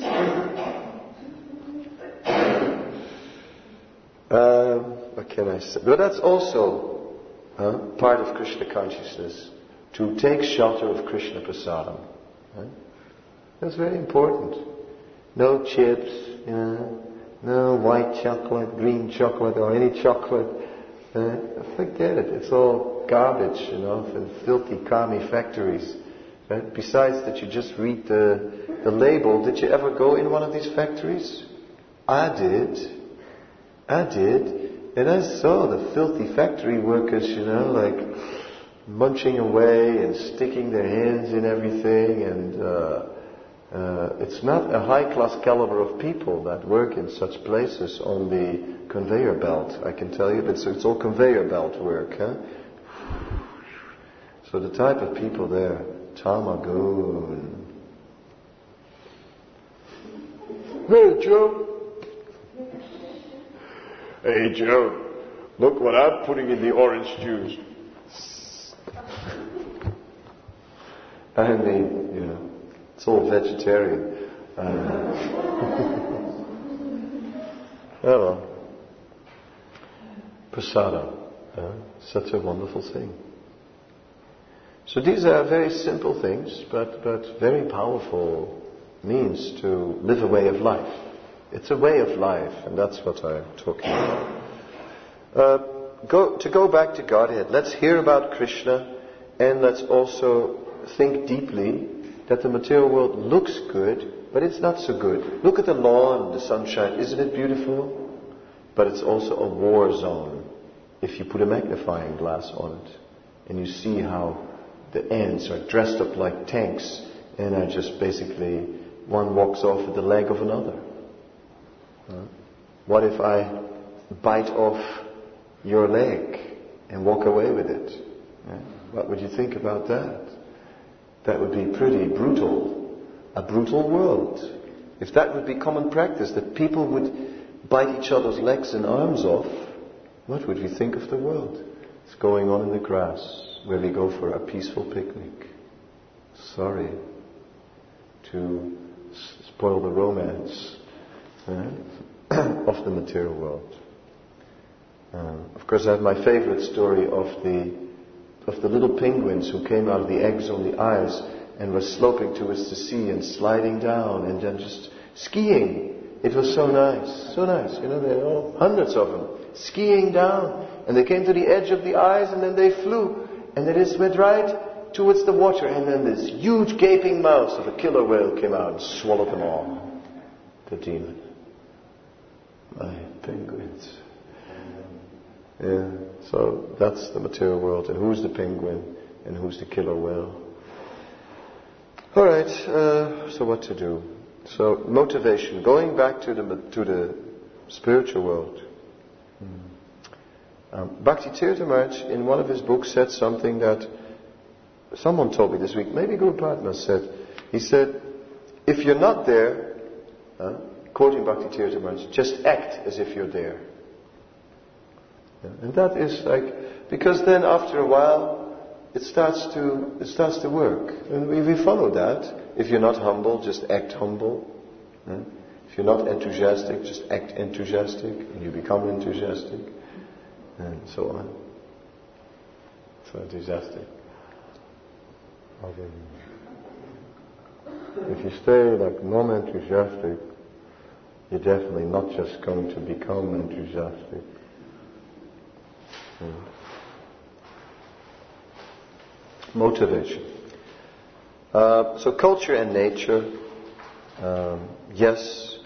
what can I say? But that's also part of Krishna consciousness, to take shelter of Krishna prasadam. Right? That's very important. No chips, no white chocolate, green chocolate, or any chocolate. Forget it. It's all garbage, from filthy kami factories. Right? Besides that, you just read the label. Did you ever go in one of these factories? I did. And I saw the filthy factory workers, like munching away and sticking their hands in everything. And it's not a high-class caliber of people that work in such places on the conveyor belt, I can tell you. But it's all conveyor belt work. Huh? So the type of people there, Tamagun. Hey, Joe. Hey, Joe. Look what I'm putting in the orange juice. I mean, it's all vegetarian. Hello. Prasada. Such a wonderful thing. So these are very simple things, but very powerful means to live a way of life. It's a way of life, and that's what I'm talking about. To go back to Godhead, let's hear about Krishna, and let's also think deeply that the material world looks good, but it's not so good. Look at the lawn, the sunshine, isn't it beautiful? But it's also a war zone if you put a magnifying glass on it, and you see how the ants are dressed up like tanks, and are just basically, one walks off with the leg of another. What if I bite off your leg and walk away with it? What would you think about that? That would be pretty brutal. A brutal world. If that would be common practice, that people would bite each other's legs and arms off, what would you think of the world? It's going on in the grass, where we go for a peaceful picnic. Sorry to spoil the romance of the material world. Of course, I have my favorite story of the little penguins who came out of the eggs on the ice and were sloping towards the sea and sliding down and then just skiing. It was so nice, so nice. There were all hundreds of them skiing down, and they came to the edge of the ice and then they flew, and they just went right towards the water, and then this huge gaping mouth of a killer whale came out and swallowed them all. The demon. My penguins. Yeah, so that's the material world. And who's the penguin? And who's the killer whale? Alright, so what to do? So, motivation. Going back to the spiritual world. Bhakti Tirtha Maharaj, in one of his books, said something that someone told me this week. Maybe Guru Padma said. He said, if you're not there, quoting Bhakti Tirtha Maharaj, just act as if you're there. And that is because then after a while, it starts to work. And we follow that. If you're not humble, just act humble. If you're not enthusiastic, just act enthusiastic, and you become enthusiastic, and so on. So enthusiastic. If you stay non-enthusiastic, you're definitely not just going to become enthusiastic. Motivation. So culture and nature. Yes,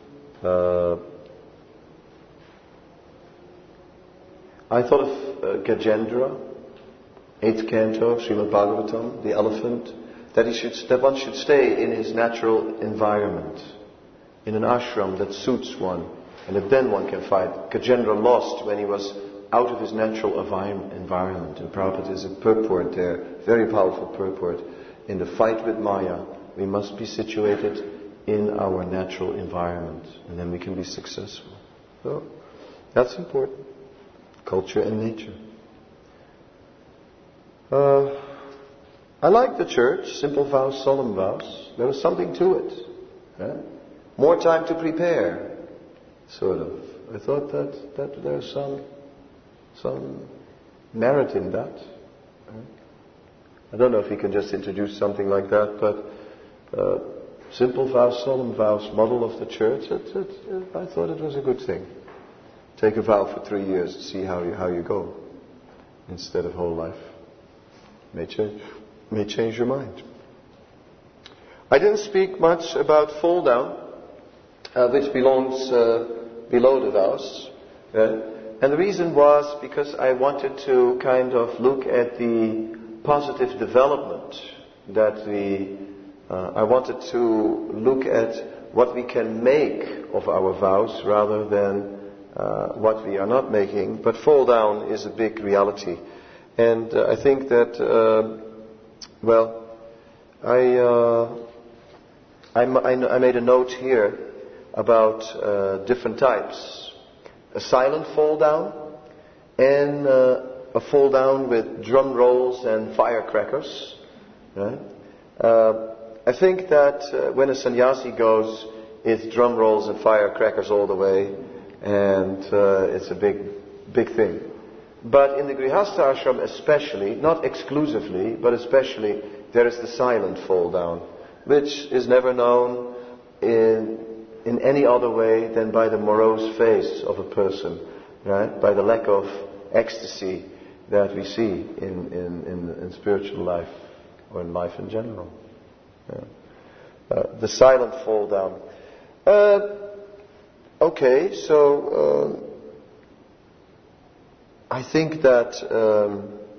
I thought of Gajendra, 8th canto, Srimad Bhagavatam, the elephant, that one should stay in his natural environment, in an ashram that suits one, and that then one can fight. Gajendra lost when he was out of his natural environment, and Prabhupada is a purport there, very powerful purport. In the fight with Maya, we must be situated in our natural environment, and then we can be successful. So, that's important. Culture and nature. I like the church, simple vows, solemn vows. There was something to it. Yeah? More time to prepare, sort of. I thought that there's some merit in that. I don't know if we can just introduce something like that, but simple vows, solemn vows, model of the church, I thought it was a good thing. Take a vow for 3 years to see how you go, instead of whole life. May change your mind. I didn't speak much about fall down, which belongs below the vows. And the reason was because I wanted to kind of look at the positive development that I wanted to look at what we can make of our vows rather than what we are not making. But fall down is a big reality. And I think that, I made a note here about different types. A silent fall down and a fall down with drum rolls and firecrackers. Right? I think that when a sannyasi goes, it's drum rolls and firecrackers all the way, and it's a big thing. But in the Grihastha ashram especially, not exclusively, but especially, there is the silent fall down, which is never known in any other way than by the morose face of a person, right? By the lack of ecstasy that we see in spiritual life or in life in general. Yeah. The silent fall down. I think that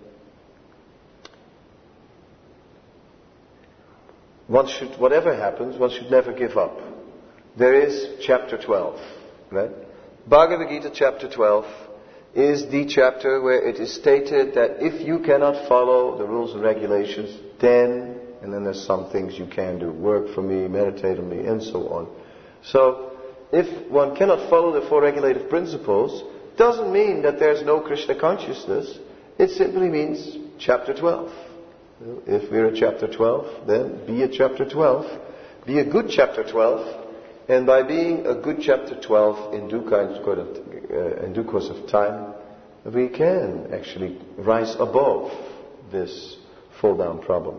whatever happens, one should never give up. There is chapter 12, right? Bhagavad Gita chapter 12 is the chapter where it is stated that if you cannot follow the rules and regulations, then there's some things you can do. Work for me, meditate on me, and so on. So, if one cannot follow the 4 regulative principles, doesn't mean that there's no Krishna consciousness. It simply means chapter 12. If we're at chapter 12, then be at chapter 12. Be a good chapter 12. And by being a good chapter 12 in due course of time, we can actually rise above this fall down problem.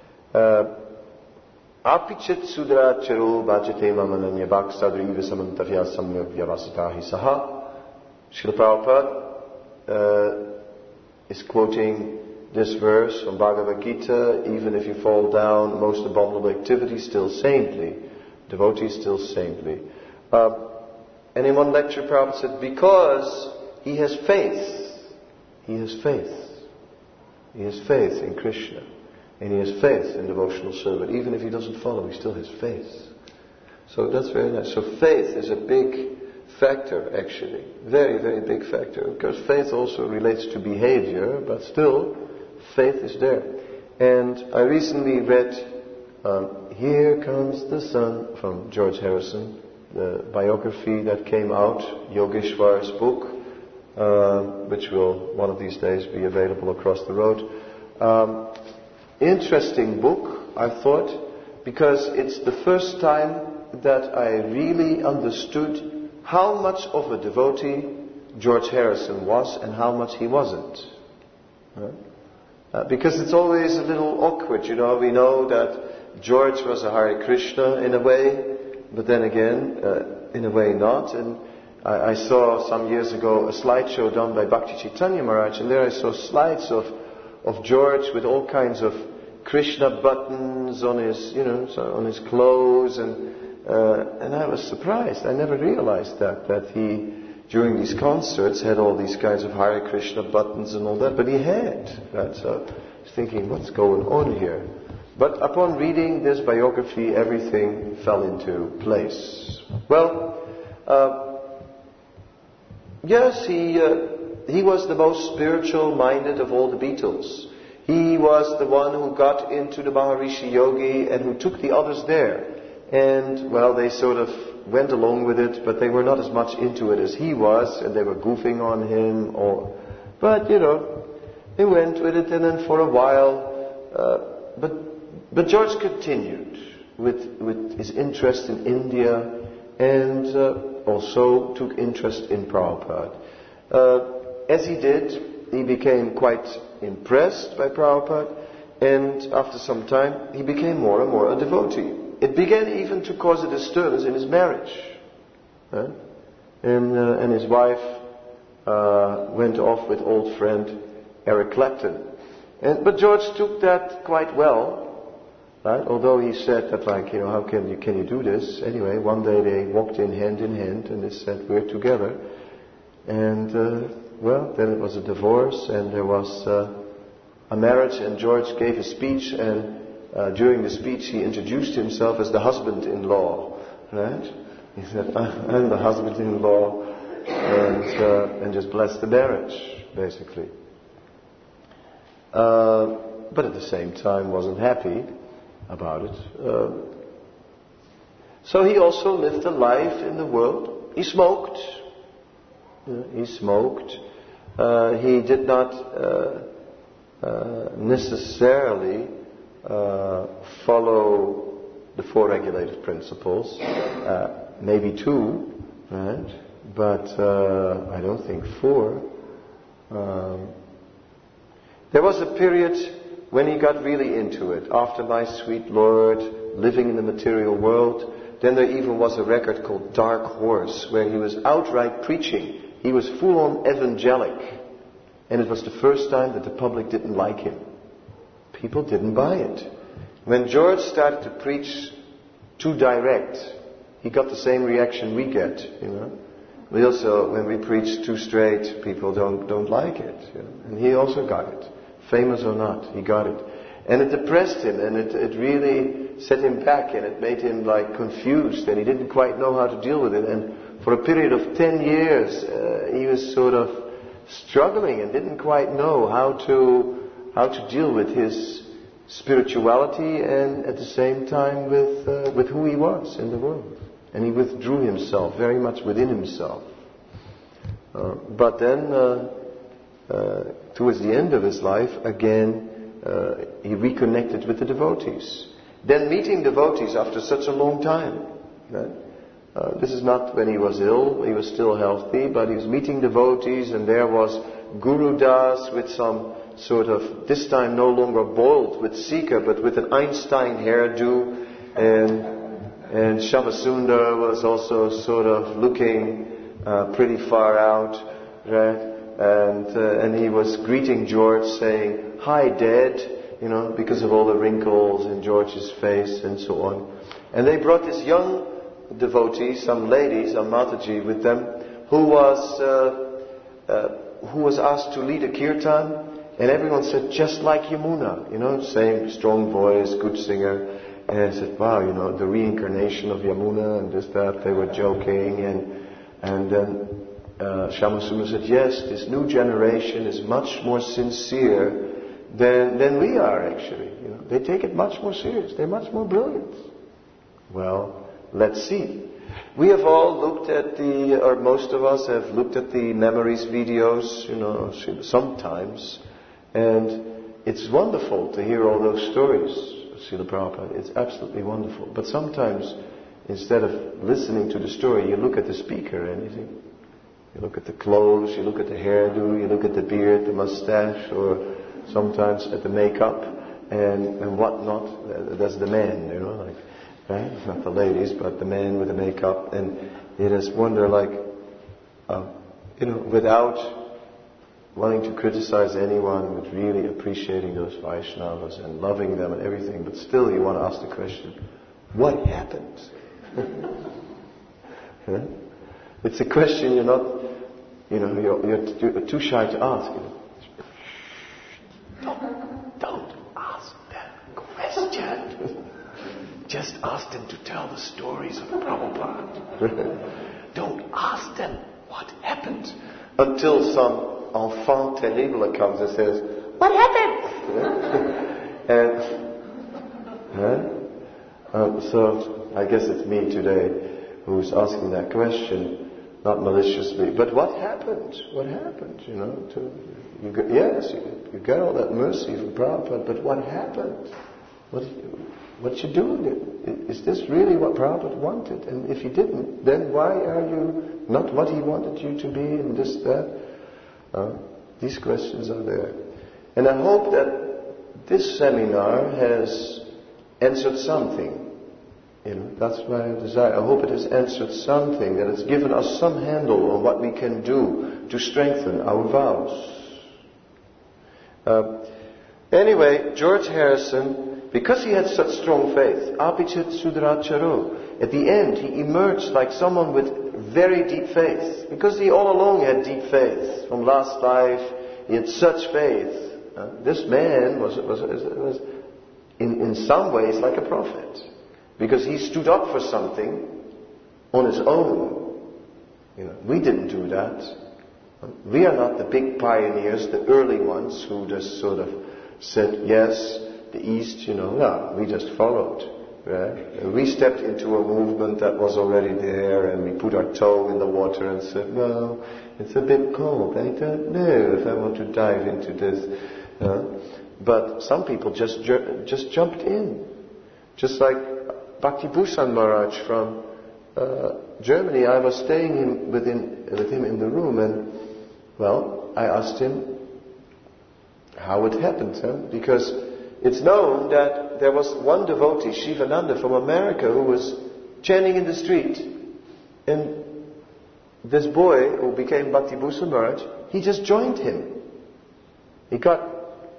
Apichit sudra charu bhajate mamananya bhaksadriva samantavya samyak vyavasitahi saha. Srila Prabhupada is quoting this verse from Bhagavad Gita: even if you fall down, most abominable activity, still saintly. Devotee still saintly. And in one lecture, Prabhupada said, because he has faith. He has faith. He has faith in Krishna. And he has faith in devotional service. Even if he doesn't follow, he still has faith. So that's very nice. So faith is a big factor, actually. Very, very big factor. Because faith also relates to behavior, but still, faith is there. And I recently read Here Comes the Sun from George Harrison, the biography that came out, Yogeshwar's book, which will one of these days be available across the road. Interesting book, I thought, because it's the first time that I really understood how much of a devotee George Harrison was and how much he wasn't. Because it's always a little awkward, we know that George was a Hare Krishna in a way, but then again, in a way not. And I saw some years ago a slideshow done by Bhakti Chaitanya Maharaj, and there I saw slides of George with all kinds of Krishna buttons on his, on his clothes, and I was surprised. I never realized that he, during these concerts, had all these kinds of Hare Krishna buttons and all that, but he had. Right? So I was thinking, what's going on here? But upon reading this biography, everything fell into place. Well, yes, he was the most spiritual-minded of all the Beatles. He was the one who got into the Maharishi Yogi and who took the others there. And, well, they sort of went along with it, but they were not as much into it as he was, and they were goofing on him. But, they went with it, and then for a while, but George continued with his interest in India, and also took interest in Prabhupada. As he did, he became quite impressed by Prabhupada, and after some time, he became more and more a devotee. It began even to cause a disturbance in his marriage. And his wife went off with old friend Eric Clapton. But George took that quite well, right? Although he said that, how can you do this? Anyway, one day they walked in hand, and they said, we're together. And, then it was a divorce, and there was a marriage, and George gave a speech, and during the speech he introduced himself as the husband-in-law, right? He said, I'm the husband-in-law, and just blessed the marriage, basically. But at the same time wasn't happy about it. So he also lived a life in the world. He smoked. He did not necessarily follow the four regulated principles. Maybe two, right? But I don't think four. There was a period when he got really into it. After My Sweet Lord, living in the material world, then there even was a record called Dark Horse, where he was outright preaching. He was full-on evangelic. And it was the first time that the public didn't like him. People didn't buy it. When George started to preach too direct, he got the same reaction we get, We also, when we preach too straight, people don't like it. And he also got it. Famous or not, he got it. And it depressed him, and it really set him back, and it made him confused, and he didn't quite know how to deal with it. And for a period of 10 years, he was sort of struggling and didn't quite know how to deal with his spirituality and at the same time with who he was in the world. And he withdrew himself very much within himself. But then, towards the end of his life, again, he reconnected with the devotees. Then meeting devotees after such a long time. Right? This is not when he was ill, he was still healthy, but he was meeting devotees, and there was Guru Das with some sort of, this time no longer boiled with Sika, but with an Einstein hairdo, and Shyamsundar was also sort of looking pretty far out, right? And he was greeting George saying, "Hi, Dad," because of all the wrinkles in George's face and so on. And they brought this young devotee, some lady, some Mataji with them, who was asked to lead a kirtan, and everyone said, just like Yamuna, same strong voice, good singer. And I said, wow, the reincarnation of Yamuna and this, that. They were joking, and then Shyamsundar said, yes, this new generation is much more sincere than we are actually. They take it much more serious. They're much more brilliant. Well, let's see. We have all looked at or most of us have looked at the memories videos, sometimes. And it's wonderful to hear all those stories of Srila Prabhupada. It's absolutely wonderful. But sometimes, instead of listening to the story, you look at the speaker and you look at the clothes, you look at the hairdo, you look at the beard, the mustache, or sometimes at the makeup and whatnot. That's the man, right? Not the ladies, but the man with the makeup. And you just wonder, wanting to criticize anyone, but really appreciating those Vaishnavas and loving them and everything, but still you want to ask the question, what happened? Huh? It's a question you're not, you're too shy to ask. Don't ask that question. Just ask them to tell the stories of Prabhupada. Don't ask them what happened. Until some enfant terrible comes and says, what happened? So I guess it's me today who's asking that question, not maliciously. But what happened? What happened? You got all that mercy from Prabhupada, but what happened? What you doing? Is this really what Prabhupada wanted? And if he didn't, then why are you not what he wanted you to be and this, that? These questions are there. And I hope that this seminar has answered something. That's my desire. I hope it has answered something, that it's given us some handle on what we can do to strengthen our vows. Anyway, George Harrison, because he had such strong faith, Apichit Sudaracharo, at the end he emerged like someone with very deep faith. Because he all along had deep faith. From last life, he had such faith. This man was in some ways like a prophet. Because he stood up for something on his own. We didn't do that. We are not the big pioneers, the early ones who just sort of said, yes, the East, no, we just followed. Right? We stepped into a movement that was already there, and we put our toe in the water and said, well, it's a bit cold. I don't know if I want to dive into this. But some people just jumped in. Just like Bhakti Bhushan Maharaj from Germany. I was staying with him in the room, and I asked him how it happened, because it's known that there was one devotee, Shivananda from America, who was chanting in the street, and this boy who became Bhakti Bhushan Maharaj, he just joined him. He got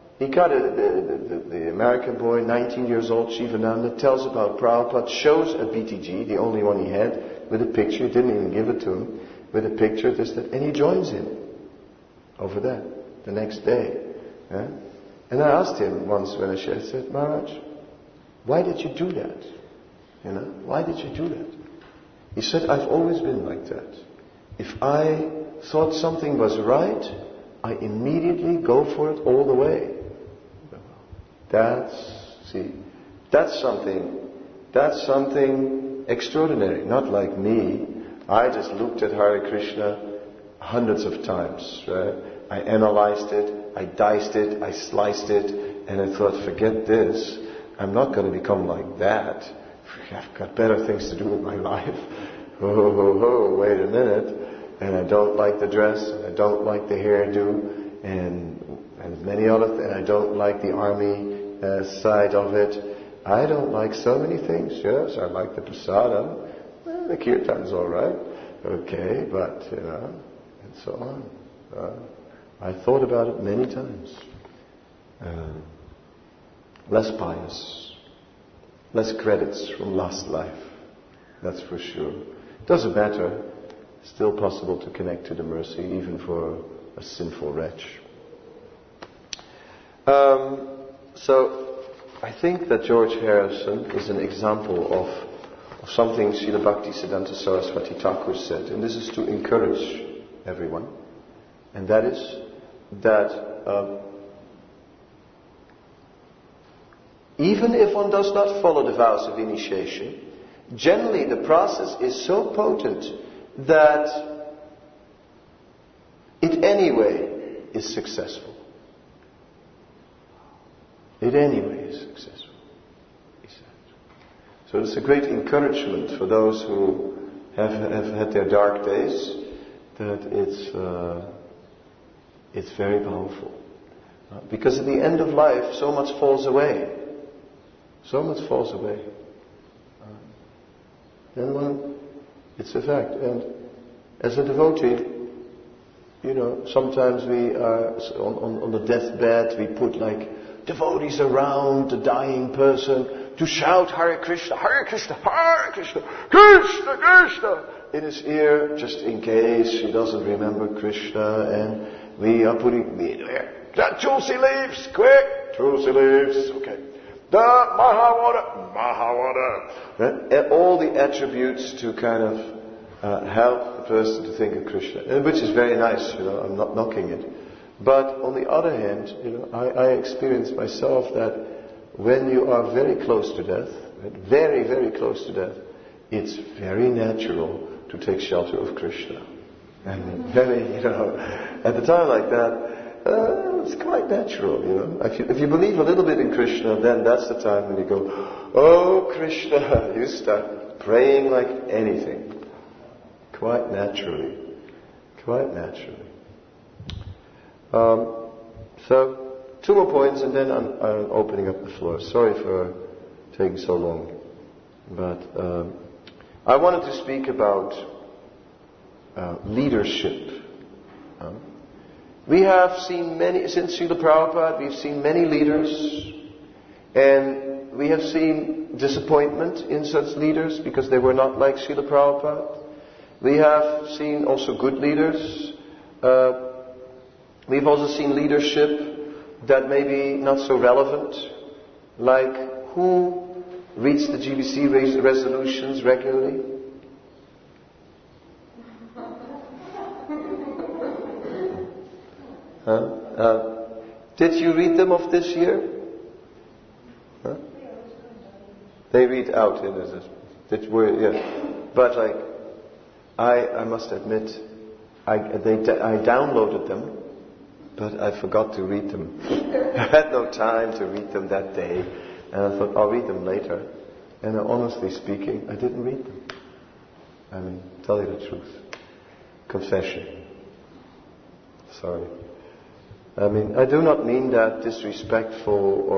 the American boy, 19 years old, Shivananda, tells about Prabhupada, shows a BTG, the only one he had, with a picture, didn't even give it to him, with a picture, this, that, and he joins him over there the next day. And I asked him once when I said, Maharaj, why did you do that? Why did you do that? He said, I've always been like that. If I thought something was right, I immediately go for it all the way. That's something extraordinary. Not like me. I just looked at Hare Krishna hundreds of times, right? I analyzed it, I diced it, I sliced it, and I thought, forget this. I'm not going to become like that. I've got better things to do with my life. Wait a minute. And I don't like the dress, and I don't like the hairdo, and many other things. And I don't like the army side of it. I don't like so many things. Yes, I like the prasadam. The kirtan's all right. Okay, but, and so on. I thought about it many times. Less pious. Less credits from last life. That's for sure. Doesn't matter. Still possible to connect to the mercy, even for a sinful wretch. So, I think that George Harrison is an example of something Srila Bhaktisiddhanta Saraswati Thakur said, and this is to encourage everyone, and that is that even if one does not follow the vows of initiation, generally the process is so potent that it anyway is successful. It anyway is successful, he said. So it's a great encouragement for those who have had their dark days, that it's very powerful. Because at the end of life, so much falls away. So much falls away. Then it's a fact. And as a devotee, sometimes we are on the deathbed, we put like devotees around the dying person to shout Hare Krishna, Hare Krishna, Hare Krishna, Krishna, Krishna in his ear, just in case he doesn't remember Krishna. And we are putting that Tulsi leaves, quick, Tulsi leaves, okay. The Mahawater, Mahawater. And all the attributes to kind of help the person to think of Krishna, which is very nice, I'm not knocking it. But on the other hand, I experience myself that when you are very close to death, very, very close to death, it's very natural to take shelter of Krishna. And very, at a time like that, it's quite natural, If you believe a little bit in Krishna, then that's the time when you go, oh Krishna, you start praying like anything. Quite naturally. Quite naturally. So, 2 more points and then I'm opening up the floor. Sorry for taking so long. But I wanted to speak about leadership. We have seen many, since Srila Prabhupada, we've seen many leaders, and we have seen disappointment in such leaders because they were not like Srila Prabhupada. We have seen also good leaders. We've also seen leadership that may be not so relevant, like who reads the GBC resolutions regularly? Did you read them of this year? They read out in it. But I must admit, I downloaded them, but I forgot to read them. I had no time to read them that day, and I thought I'll read them later. And honestly speaking, I didn't read them. Tell you the truth. Confession. Sorry. I do not mean that disrespectful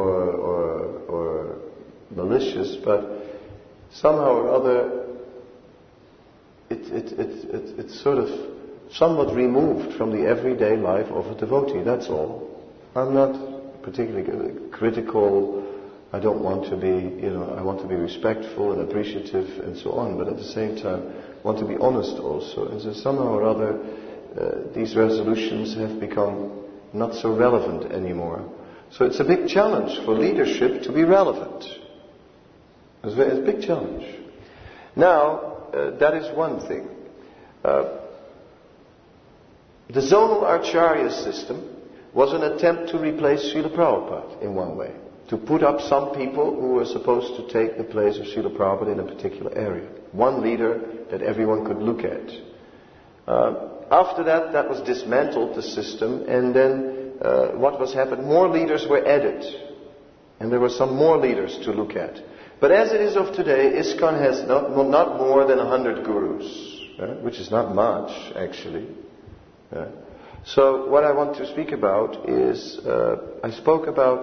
or malicious, but somehow or other, it's sort of somewhat removed from the everyday life of a devotee. That's all. I'm not particularly critical. I don't want to be, I want to be respectful and appreciative and so on, but at the same time, I want to be honest also. And so somehow or other, these resolutions have become not so relevant anymore. So it's a big challenge for leadership to be relevant. It's a big challenge. Now, that is one thing. The zonal Acharya system was an attempt to replace Srila Prabhupada in one way. To put up some people who were supposed to take the place of Srila Prabhupada in a particular area. One leader that everyone could look at. After that was dismantled, the system, and then what was happened? More leaders were added. And there were some more leaders to look at. But as it is of today, ISKCON has not more than 100 gurus, which is not much, actually. So what I want to speak about is, I spoke about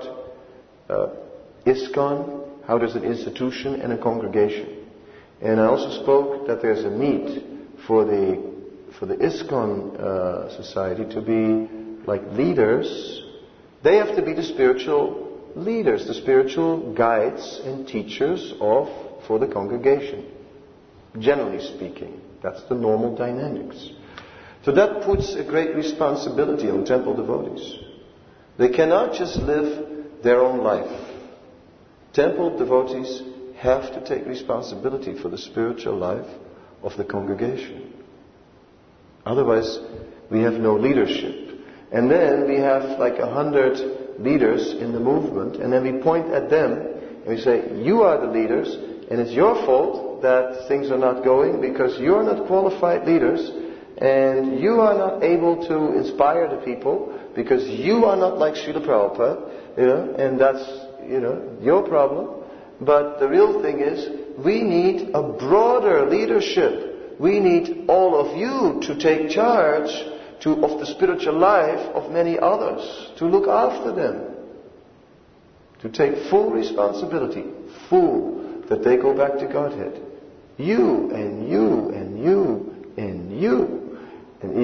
ISKCON, how there's an institution and a congregation. And I also spoke that there's a need for the ISKCON society to be like leaders. They have to be the spiritual leaders, the spiritual guides and teachers for the congregation. Generally speaking, that's the normal dynamics. So that puts a great responsibility on temple devotees. They cannot just live their own life. Temple devotees have to take responsibility for the spiritual life of the congregation. Otherwise, we have no leadership. And then we have like 100 leaders in the movement, and then we point at them and we say, you are the leaders, and it's your fault that things are not going because you're not qualified leaders, and you are not able to inspire the people because you are not like Srila Prabhupada, and that's, your problem. But the real thing is, we need a broader leadership. We need all of you to take charge of the spiritual life of many others, to look after them, to take full responsibility, that they go back to Godhead. You and you and you and you. And even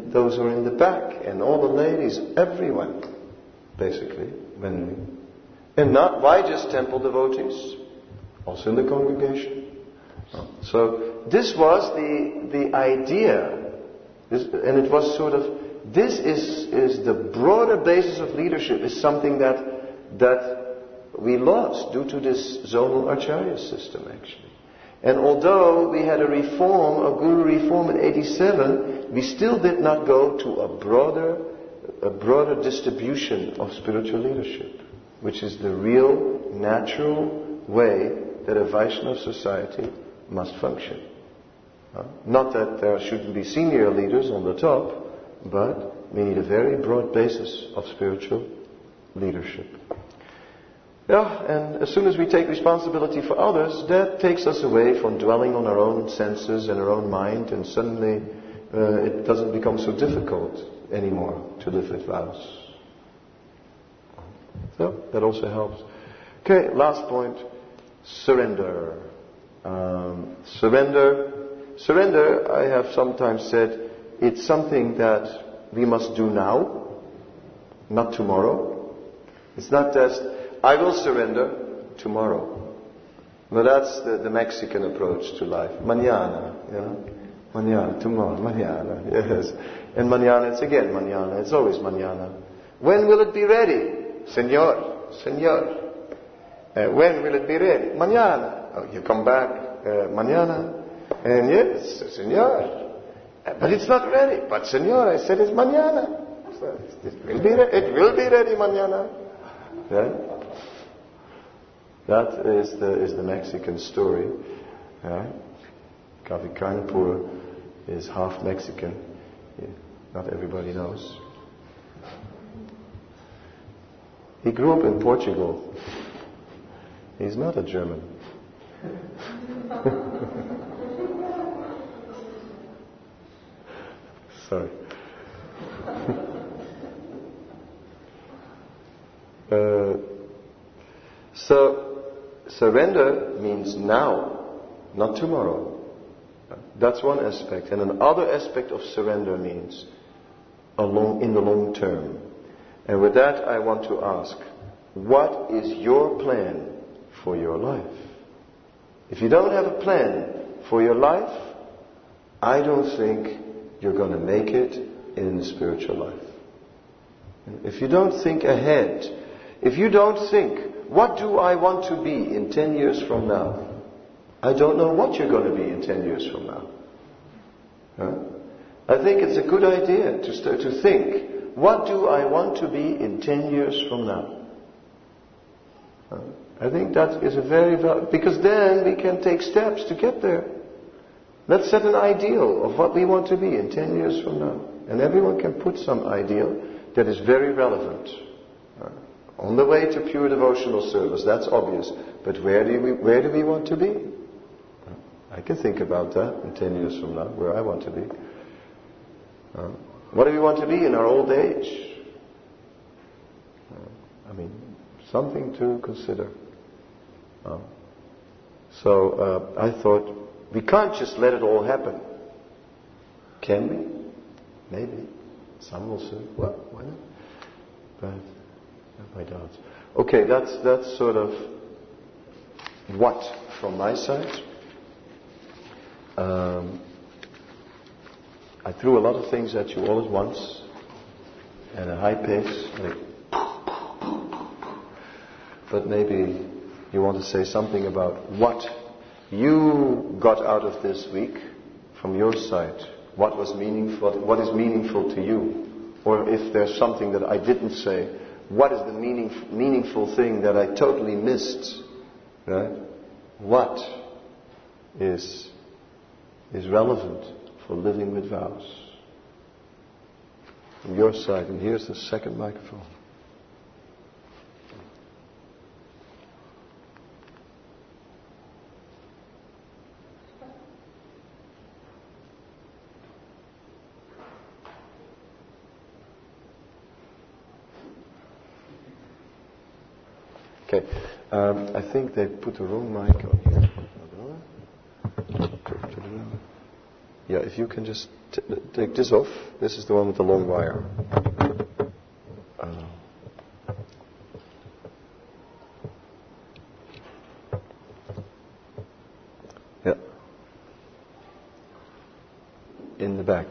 those who are in the back, and all the ladies, everyone, basically. And not, why just temple devotees? Also in the congregation. So this was the idea, and it was sort of, this is the broader basis of leadership, is something that we lost due to this zonal acharya system, actually. And although we had a guru reform in 87, we still did not go to a broader distribution of spiritual leadership, which is the real, natural way that a Vaishnava society must function. Not that there shouldn't be senior leaders on the top, but we need a very broad basis of spiritual leadership. Yeah, and as soon as we take responsibility for others, that takes us away from dwelling on our own senses and our own mind, and suddenly it doesn't become so difficult anymore to live with vows. So, that also helps. Okay, last point. Surrender. Surrender, I have sometimes said, it's something that we must do now, not tomorrow. It's not just, I will surrender tomorrow. But that's the Mexican approach to life. Mañana, Mañana, tomorrow, mañana, yes. And mañana, it's again mañana, it's always mañana. When will it be ready? Señor. When will it be ready? Mañana. Oh, you come back, mañana. And yes, Señor. But it's not ready. But Señor, I said it's mañana. So it will be ready mañana. Right? That is the Mexican story. Right? Kavi Karnapura is half Mexican. Not everybody knows. He grew up in Portugal. He's not a German. Sorry. So, surrender means now, not tomorrow. That's one aspect. And another aspect of surrender means in the long term. And with that, I want to ask, what is your plan for your life? If you don't have a plan for your life, I don't think you're going to make it in the spiritual life. If you don't think ahead, if you don't think, what do I want to be in 10 years from now? I don't know what you're going to be in 10 years from now. I think it's a good idea to start to think, what do I want to be in 10 years from now? I think that is because then we can take steps to get there. Let's set an ideal of what we want to be in 10 years from now. And everyone can put some ideal that is very relevant. On the way to pure devotional service, that's obvious. But where do we want to be? I can think about that in 10 years from now, where I want to be. What do we want to be in our old age? Something to consider. So I thought, we can't just let it all happen. Can we? Maybe. Some will say, well, why not? But I have my doubts. Okay, that's sort of what from my side. I threw a lot of things at you all at once at a high pace. But maybe you want to say something about what you got out of this week from your side. What is meaningful to you? Or if there's something that I didn't say, what is the meaningful thing that I totally missed? Right? What is relevant for living with vows? From your side, and here's the second microphone. Okay, I think they put the wrong mic on here. Yeah, if you can just take this off. This is the one with the long wire. Yeah. In the back.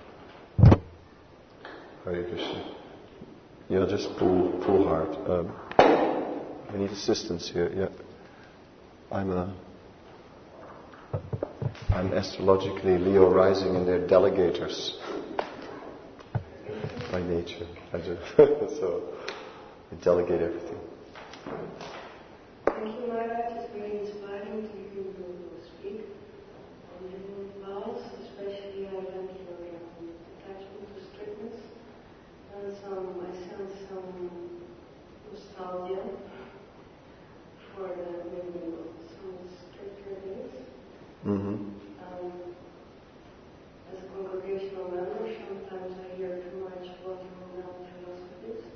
Hare Krishna. Yeah, just pull hard. I need assistance here. Yeah. I'm astrologically Leo rising, and they're delegators by nature. So I delegate everything. Thank you, Maharaj. It's very inspiring to hear you speak on different paths, especially I learned your attachment to strictness, and I sense some nostalgia for maybe some stricter days. Mm-hmm. As a congregational member, sometimes I hear too much about your philosophies.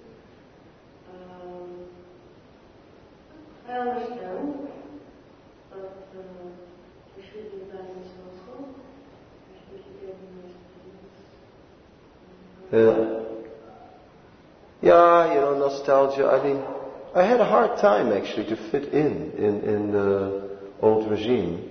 I understand, but there should be balance also. I think you gave me nice nostalgia. I mean, I had a hard time actually to fit in the old regime.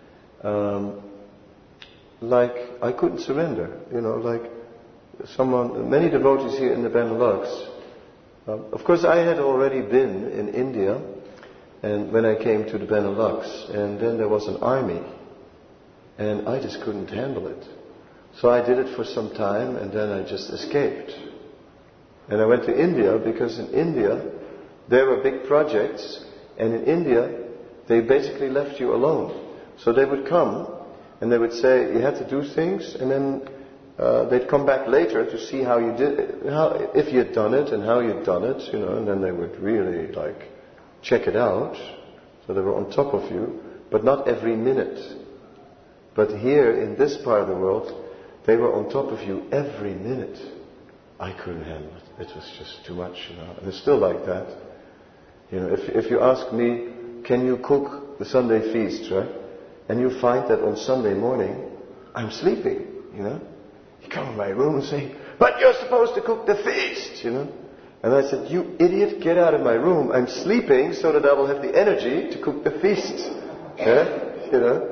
Like I couldn't surrender, like many devotees here in the Benelux. Of course, I had already been in India, and when I came to the Benelux, and then there was an army, and I just couldn't handle it. So I did it for some time, and then I just escaped. And I went to India, because in India, there were big projects, and in India, they basically left you alone. So they would come, and they would say, you had to do things, and then they'd come back later to see how you did it, if you'd done it, and how you'd done it, and then they would really, check it out. So they were on top of you, but not every minute. But here, in this part of the world, they were on top of you every minute. I couldn't handle it. It was just too much, And it's still like that. If you ask me, can you cook the Sunday feast, right? And you find that on Sunday morning, I'm sleeping, You come in my room and say, but you're supposed to cook the feast, And I said, you idiot, get out of my room. I'm sleeping so that I will have the energy to cook the feast. Yeah?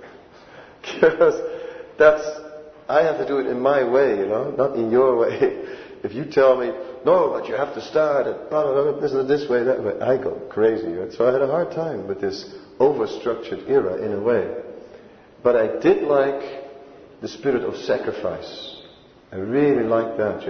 Because I have to do it in my way, not in your way. If you tell me, no, but you have to start at this way, that way, I go crazy. Right? So I had a hard time with this over-structured era in a way. But I did like the spirit of sacrifice. I really like that,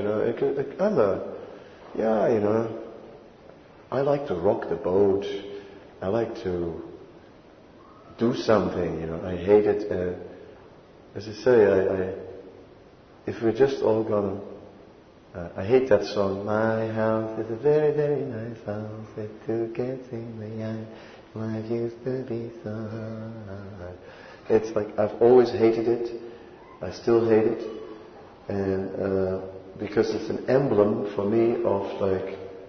I like to rock the boat. I like to do something, I hate it. As I say, if we're just all gonna, I hate that song. My house is a very, very nice house with 2 cats in the yard. Life used to be so hard. It's like I've always hated it. I still hate it, and because it's an emblem for me of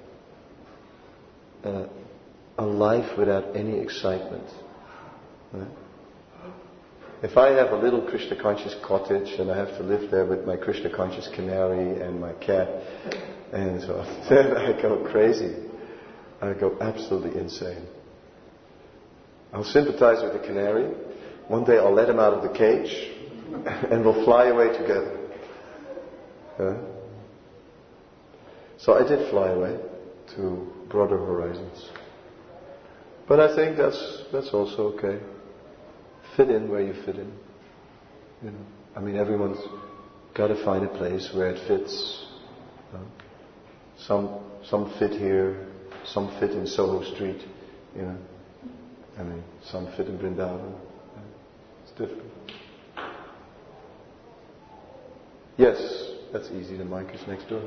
a life without any excitement. Right? If I have a little Krishna conscious cottage and I have to live there with my Krishna conscious canary and my cat, and so then I go crazy. I go absolutely insane. I'll sympathize with the canary. One day I'll let him out of the cage, and we'll fly away together. So I did fly away to broader horizons. But I think that's also okay. Fit in where you fit in. I mean, everyone's got to find a place where it fits. Some fit here, some fit in Soho Street. I mean, some fit in Vrindavan. It's different. Yes, that's easy. The mic is next door.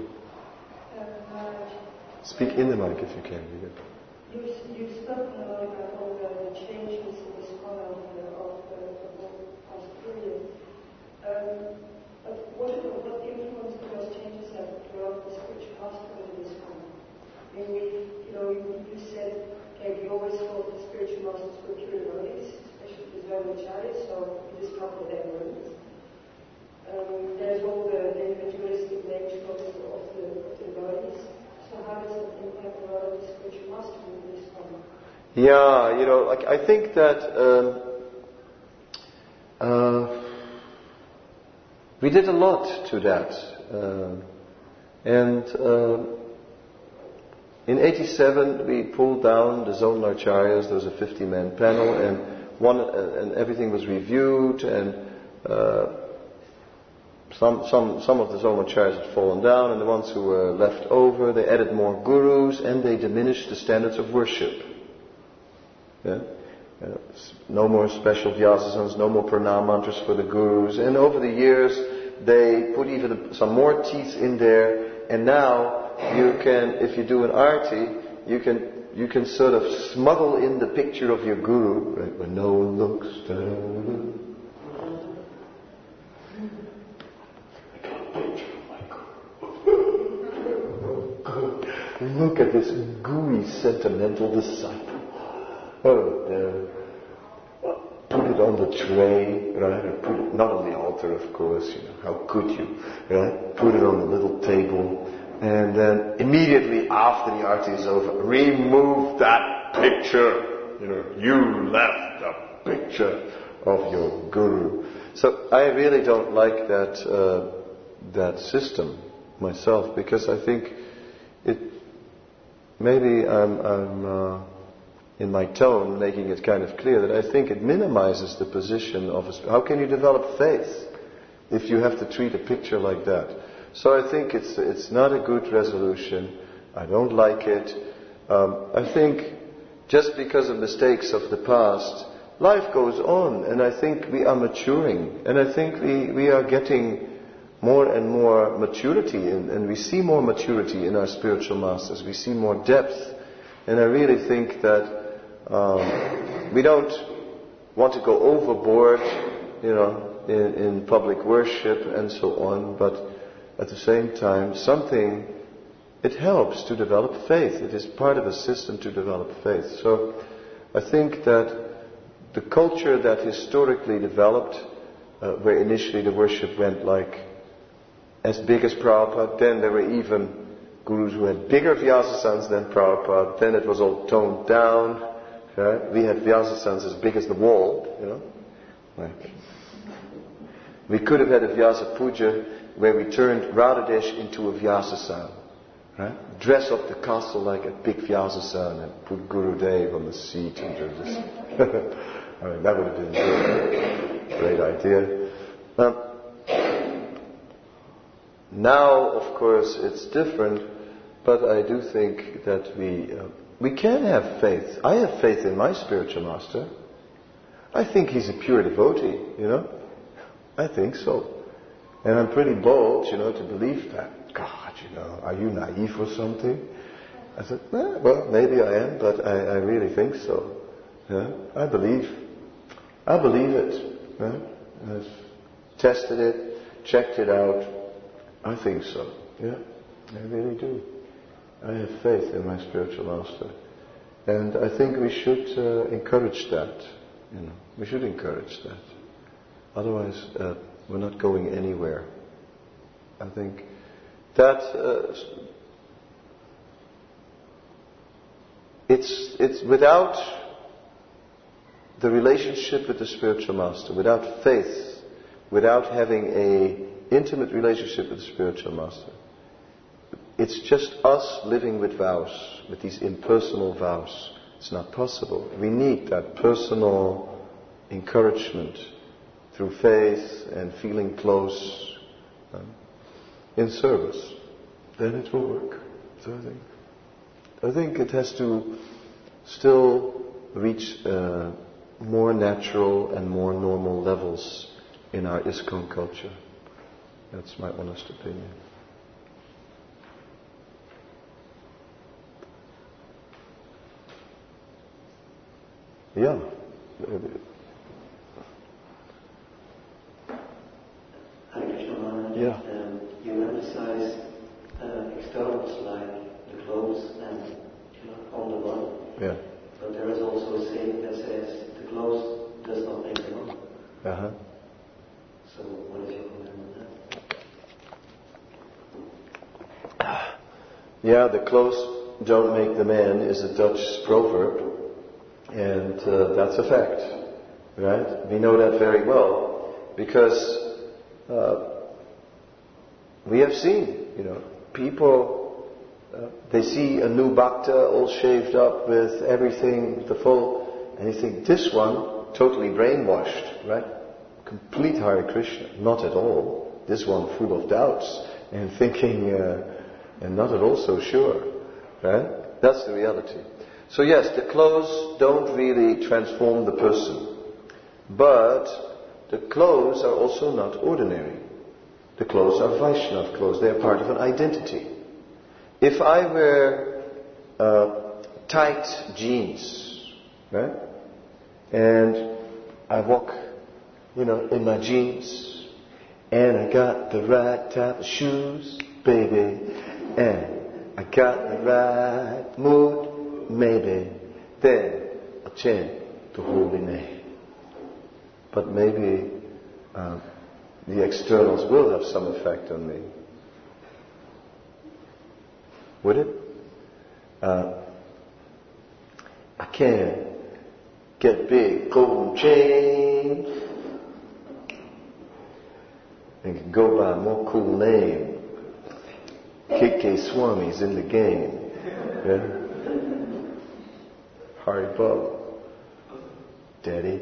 Speak in the mic if you can. You've spoken about all the changes in the scholar of the past period. But what influence do those changes have throughout the spiritual aspect of this time? I mean, you said, we always thought the spiritual masters were pure devotees, especially the Brahmacharis, so you just talked with their words. Yeah, like I think that we did a lot to that. And in 87 we pulled down the Zonal Acharyas. There was a 50-man panel, and everything was reviewed, and some of the Zonal Acharyas had fallen down, and the ones who were left over, they added more gurus, and they diminished the standards of worship. Yeah? No more special Vyasasans, no more pranam mantras for the gurus. And over the years, they put even some more teeth in there. And now, you can, if you do an arti, you can sort of smuggle in the picture of your guru, right? When no one looks down. Look at this gooey, sentimental disciple. Oh, put it on the tray, right? Put it, not on the altar, of course, how could you, right? Put it on the little table, and then immediately after the arti is over, remove that picture. You left a picture of your guru. So I really don't like that system myself, because I think maybe I'm in my tone making it kind of clear that I think it minimizes the position of how can you develop faith if you have to treat a picture like that. So I think it's not a good resolution. I don't like it. I think just because of mistakes of the past, life goes on, and I think we are maturing, and I think we are getting more and more maturity, and we see more maturity in our spiritual masters. We see more depth, and I really think that we don't want to go overboard, in public worship and so on, but at the same time, it helps to develop faith. It is part of a system to develop faith. So I think that the culture that historically developed, where initially the worship went like as big as Prabhupada, then there were even gurus who had bigger Vyasasans than Prabhupada, then it was all toned down. Right? We had Vyasasans as big as the wall, Like, we could have had a Vyasa Puja where we turned Radhadesh into a Vyasasan. Right? Dress up the castle like a big Vyasasan and put Gurudev on the seat and do this. I mean, that would have been a great idea. Now, of course, it's different, but I do think that we can have faith. I have faith in my spiritual master. I think he's a pure devotee, I think so. And I'm pretty bold, to believe that. God, are you naive or something? I said, well, maybe I am, but I really think so. Yeah? I believe it. Yeah? I've tested it, checked it out. I think so. Yeah, I really do. I have faith in my spiritual master. And I think we should encourage that. We should encourage that. Otherwise, we're not going anywhere. I think that it's without the relationship with the spiritual master, without faith, without having an intimate relationship with the spiritual master, it's just us living with vows, with these impersonal vows. It's not possible. We need that personal encouragement through faith and feeling close in service. Then it will work. So I think it has to still reach more natural and more normal levels in our ISKCON culture. That's my honest opinion. Yeah. Hare Krishna Maharaj. Yeah. You emphasize externals like the clothes and on the body. Yeah. But there is also a saying that says the clothes does not make the man. Uh-huh. So what is your comment on that? Yeah, the clothes don't make the man is a Dutch proverb. And that's a fact, right? We know that very well because we have seen, people, they see a new bhakta all shaved up with everything, the full, and you think, this one, totally brainwashed, right? Complete Hare Krishna. Not at all. This one full of doubts and thinking, and not at all so sure, right? That's the reality. So yes, the clothes don't really transform the person. But the clothes are also not ordinary. The clothes are Vaishnava clothes. They are part of an identity. If I wear tight jeans, right? And I walk, in my jeans, and I got the right type of shoes, baby, and I got the right mood, maybe, then I'll chant the holy name. But maybe the externals will have some effect on me. Would it? I can get big gold chain and can go by a more cool name. KK Swami's in the game. Yeah? Haribol. Daddy.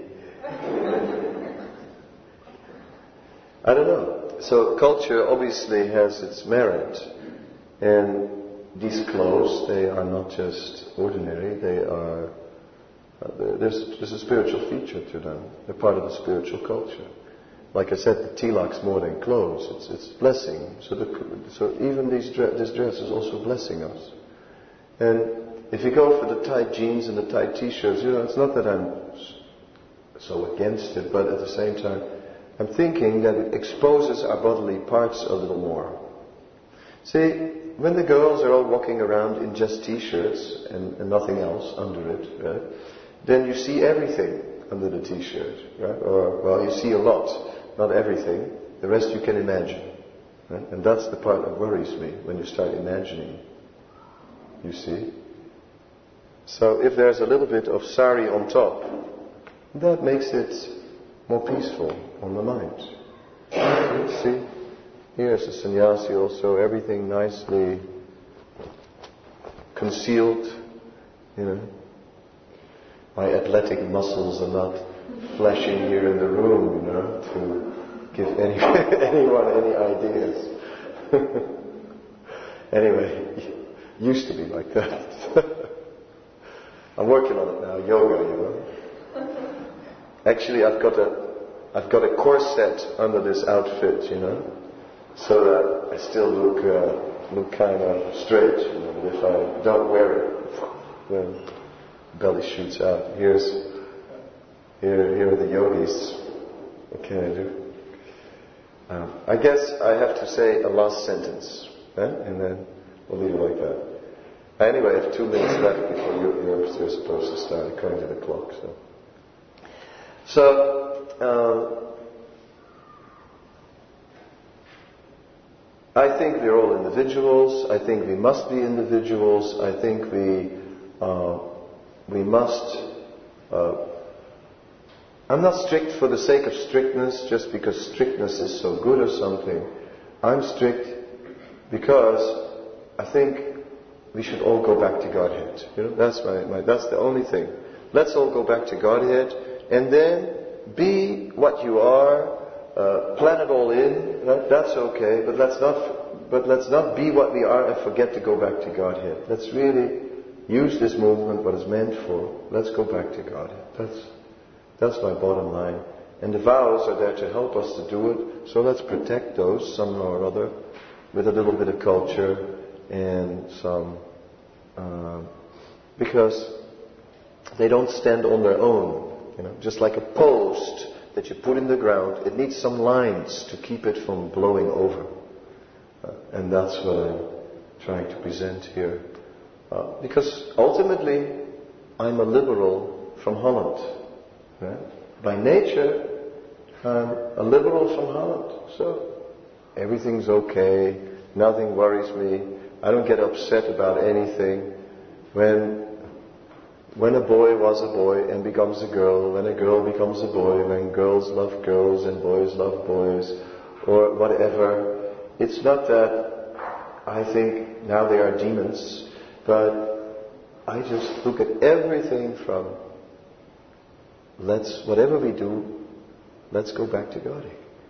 I don't know. So culture obviously has its merit. And these clothes, they are not just ordinary, they are, there's a spiritual feature to them. They're part of the spiritual culture. Like I said, the tilak's more than clothes, it's blessing. So even this dress is also blessing us. And if you go for the tight jeans and the tight t-shirts, it's not that I'm so against it, but at the same time, I'm thinking that it exposes our bodily parts a little more. See, when the girls are all walking around in just t-shirts and nothing else under it, right, then you see everything under the t-shirt, right? Or, you see a lot, not everything. The rest you can imagine. Right? And that's the part that worries me, when you start imagining. You see? So if there's a little bit of sari on top, that makes it more peaceful on the mind. See? Here's a sannyasi also, everything nicely concealed, My athletic muscles are not flashing here in the room, to give anyone any ideas. Anyway, used to be like that. I'm working on it now, yoga, Actually, I've got a corset under this outfit, so that I still look kind of straight, But if I don't wear it, then belly shoots out. Here are the yogis. What can I do? I guess I have to say a last sentence, and then we'll leave it like that. Anyway, I have 2 minutes left before you're supposed to start according to the clock. So I think we're all individuals. I think we must be individuals. I think we must. I'm not strict for the sake of strictness, just because strictness is so good or something. I'm strict because I think we should all go back to Godhead. That's that's the only thing. Let's all go back to Godhead, and then be what you are. Plan it all in. That's okay, but let's not be what we are and forget to go back to Godhead. Let's really use this movement what it's meant for. Let's go back to Godhead. That's my bottom line. And the vows are there to help us to do it. So let's protect those somehow or other with a little bit of culture and some, because they don't stand on their own. Just like a post that you put in the ground, it needs some lines to keep it from blowing over. And that's what I'm trying to present here. Because ultimately, I'm a liberal from Holland. Right? By nature, I'm a liberal from Holland. So, everything's okay, nothing worries me, I don't get upset about anything. When when a boy was a boy and becomes a girl, when a girl becomes a boy, when girls love girls and boys love boys, or whatever. It's not that I think now they are demons, but I just look at everything from whatever we do, let's go back to God.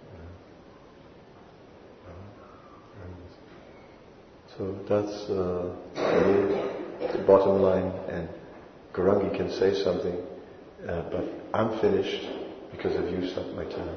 So that's for me, the bottom line. And Garangi can say something, but I'm finished because I've used up my time.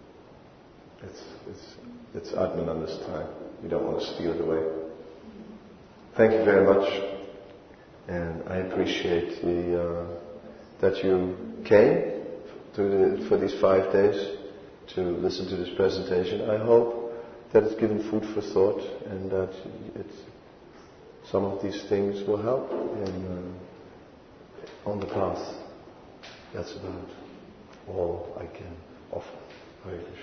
It's Atmananda's time. We don't want to steal it away. Thank you very much, and I appreciate that you came for these 5 days to listen to this presentation. I hope that it's given food for thought, and that some of these things will help on the path. That's about all I can offer. Hare Krishna.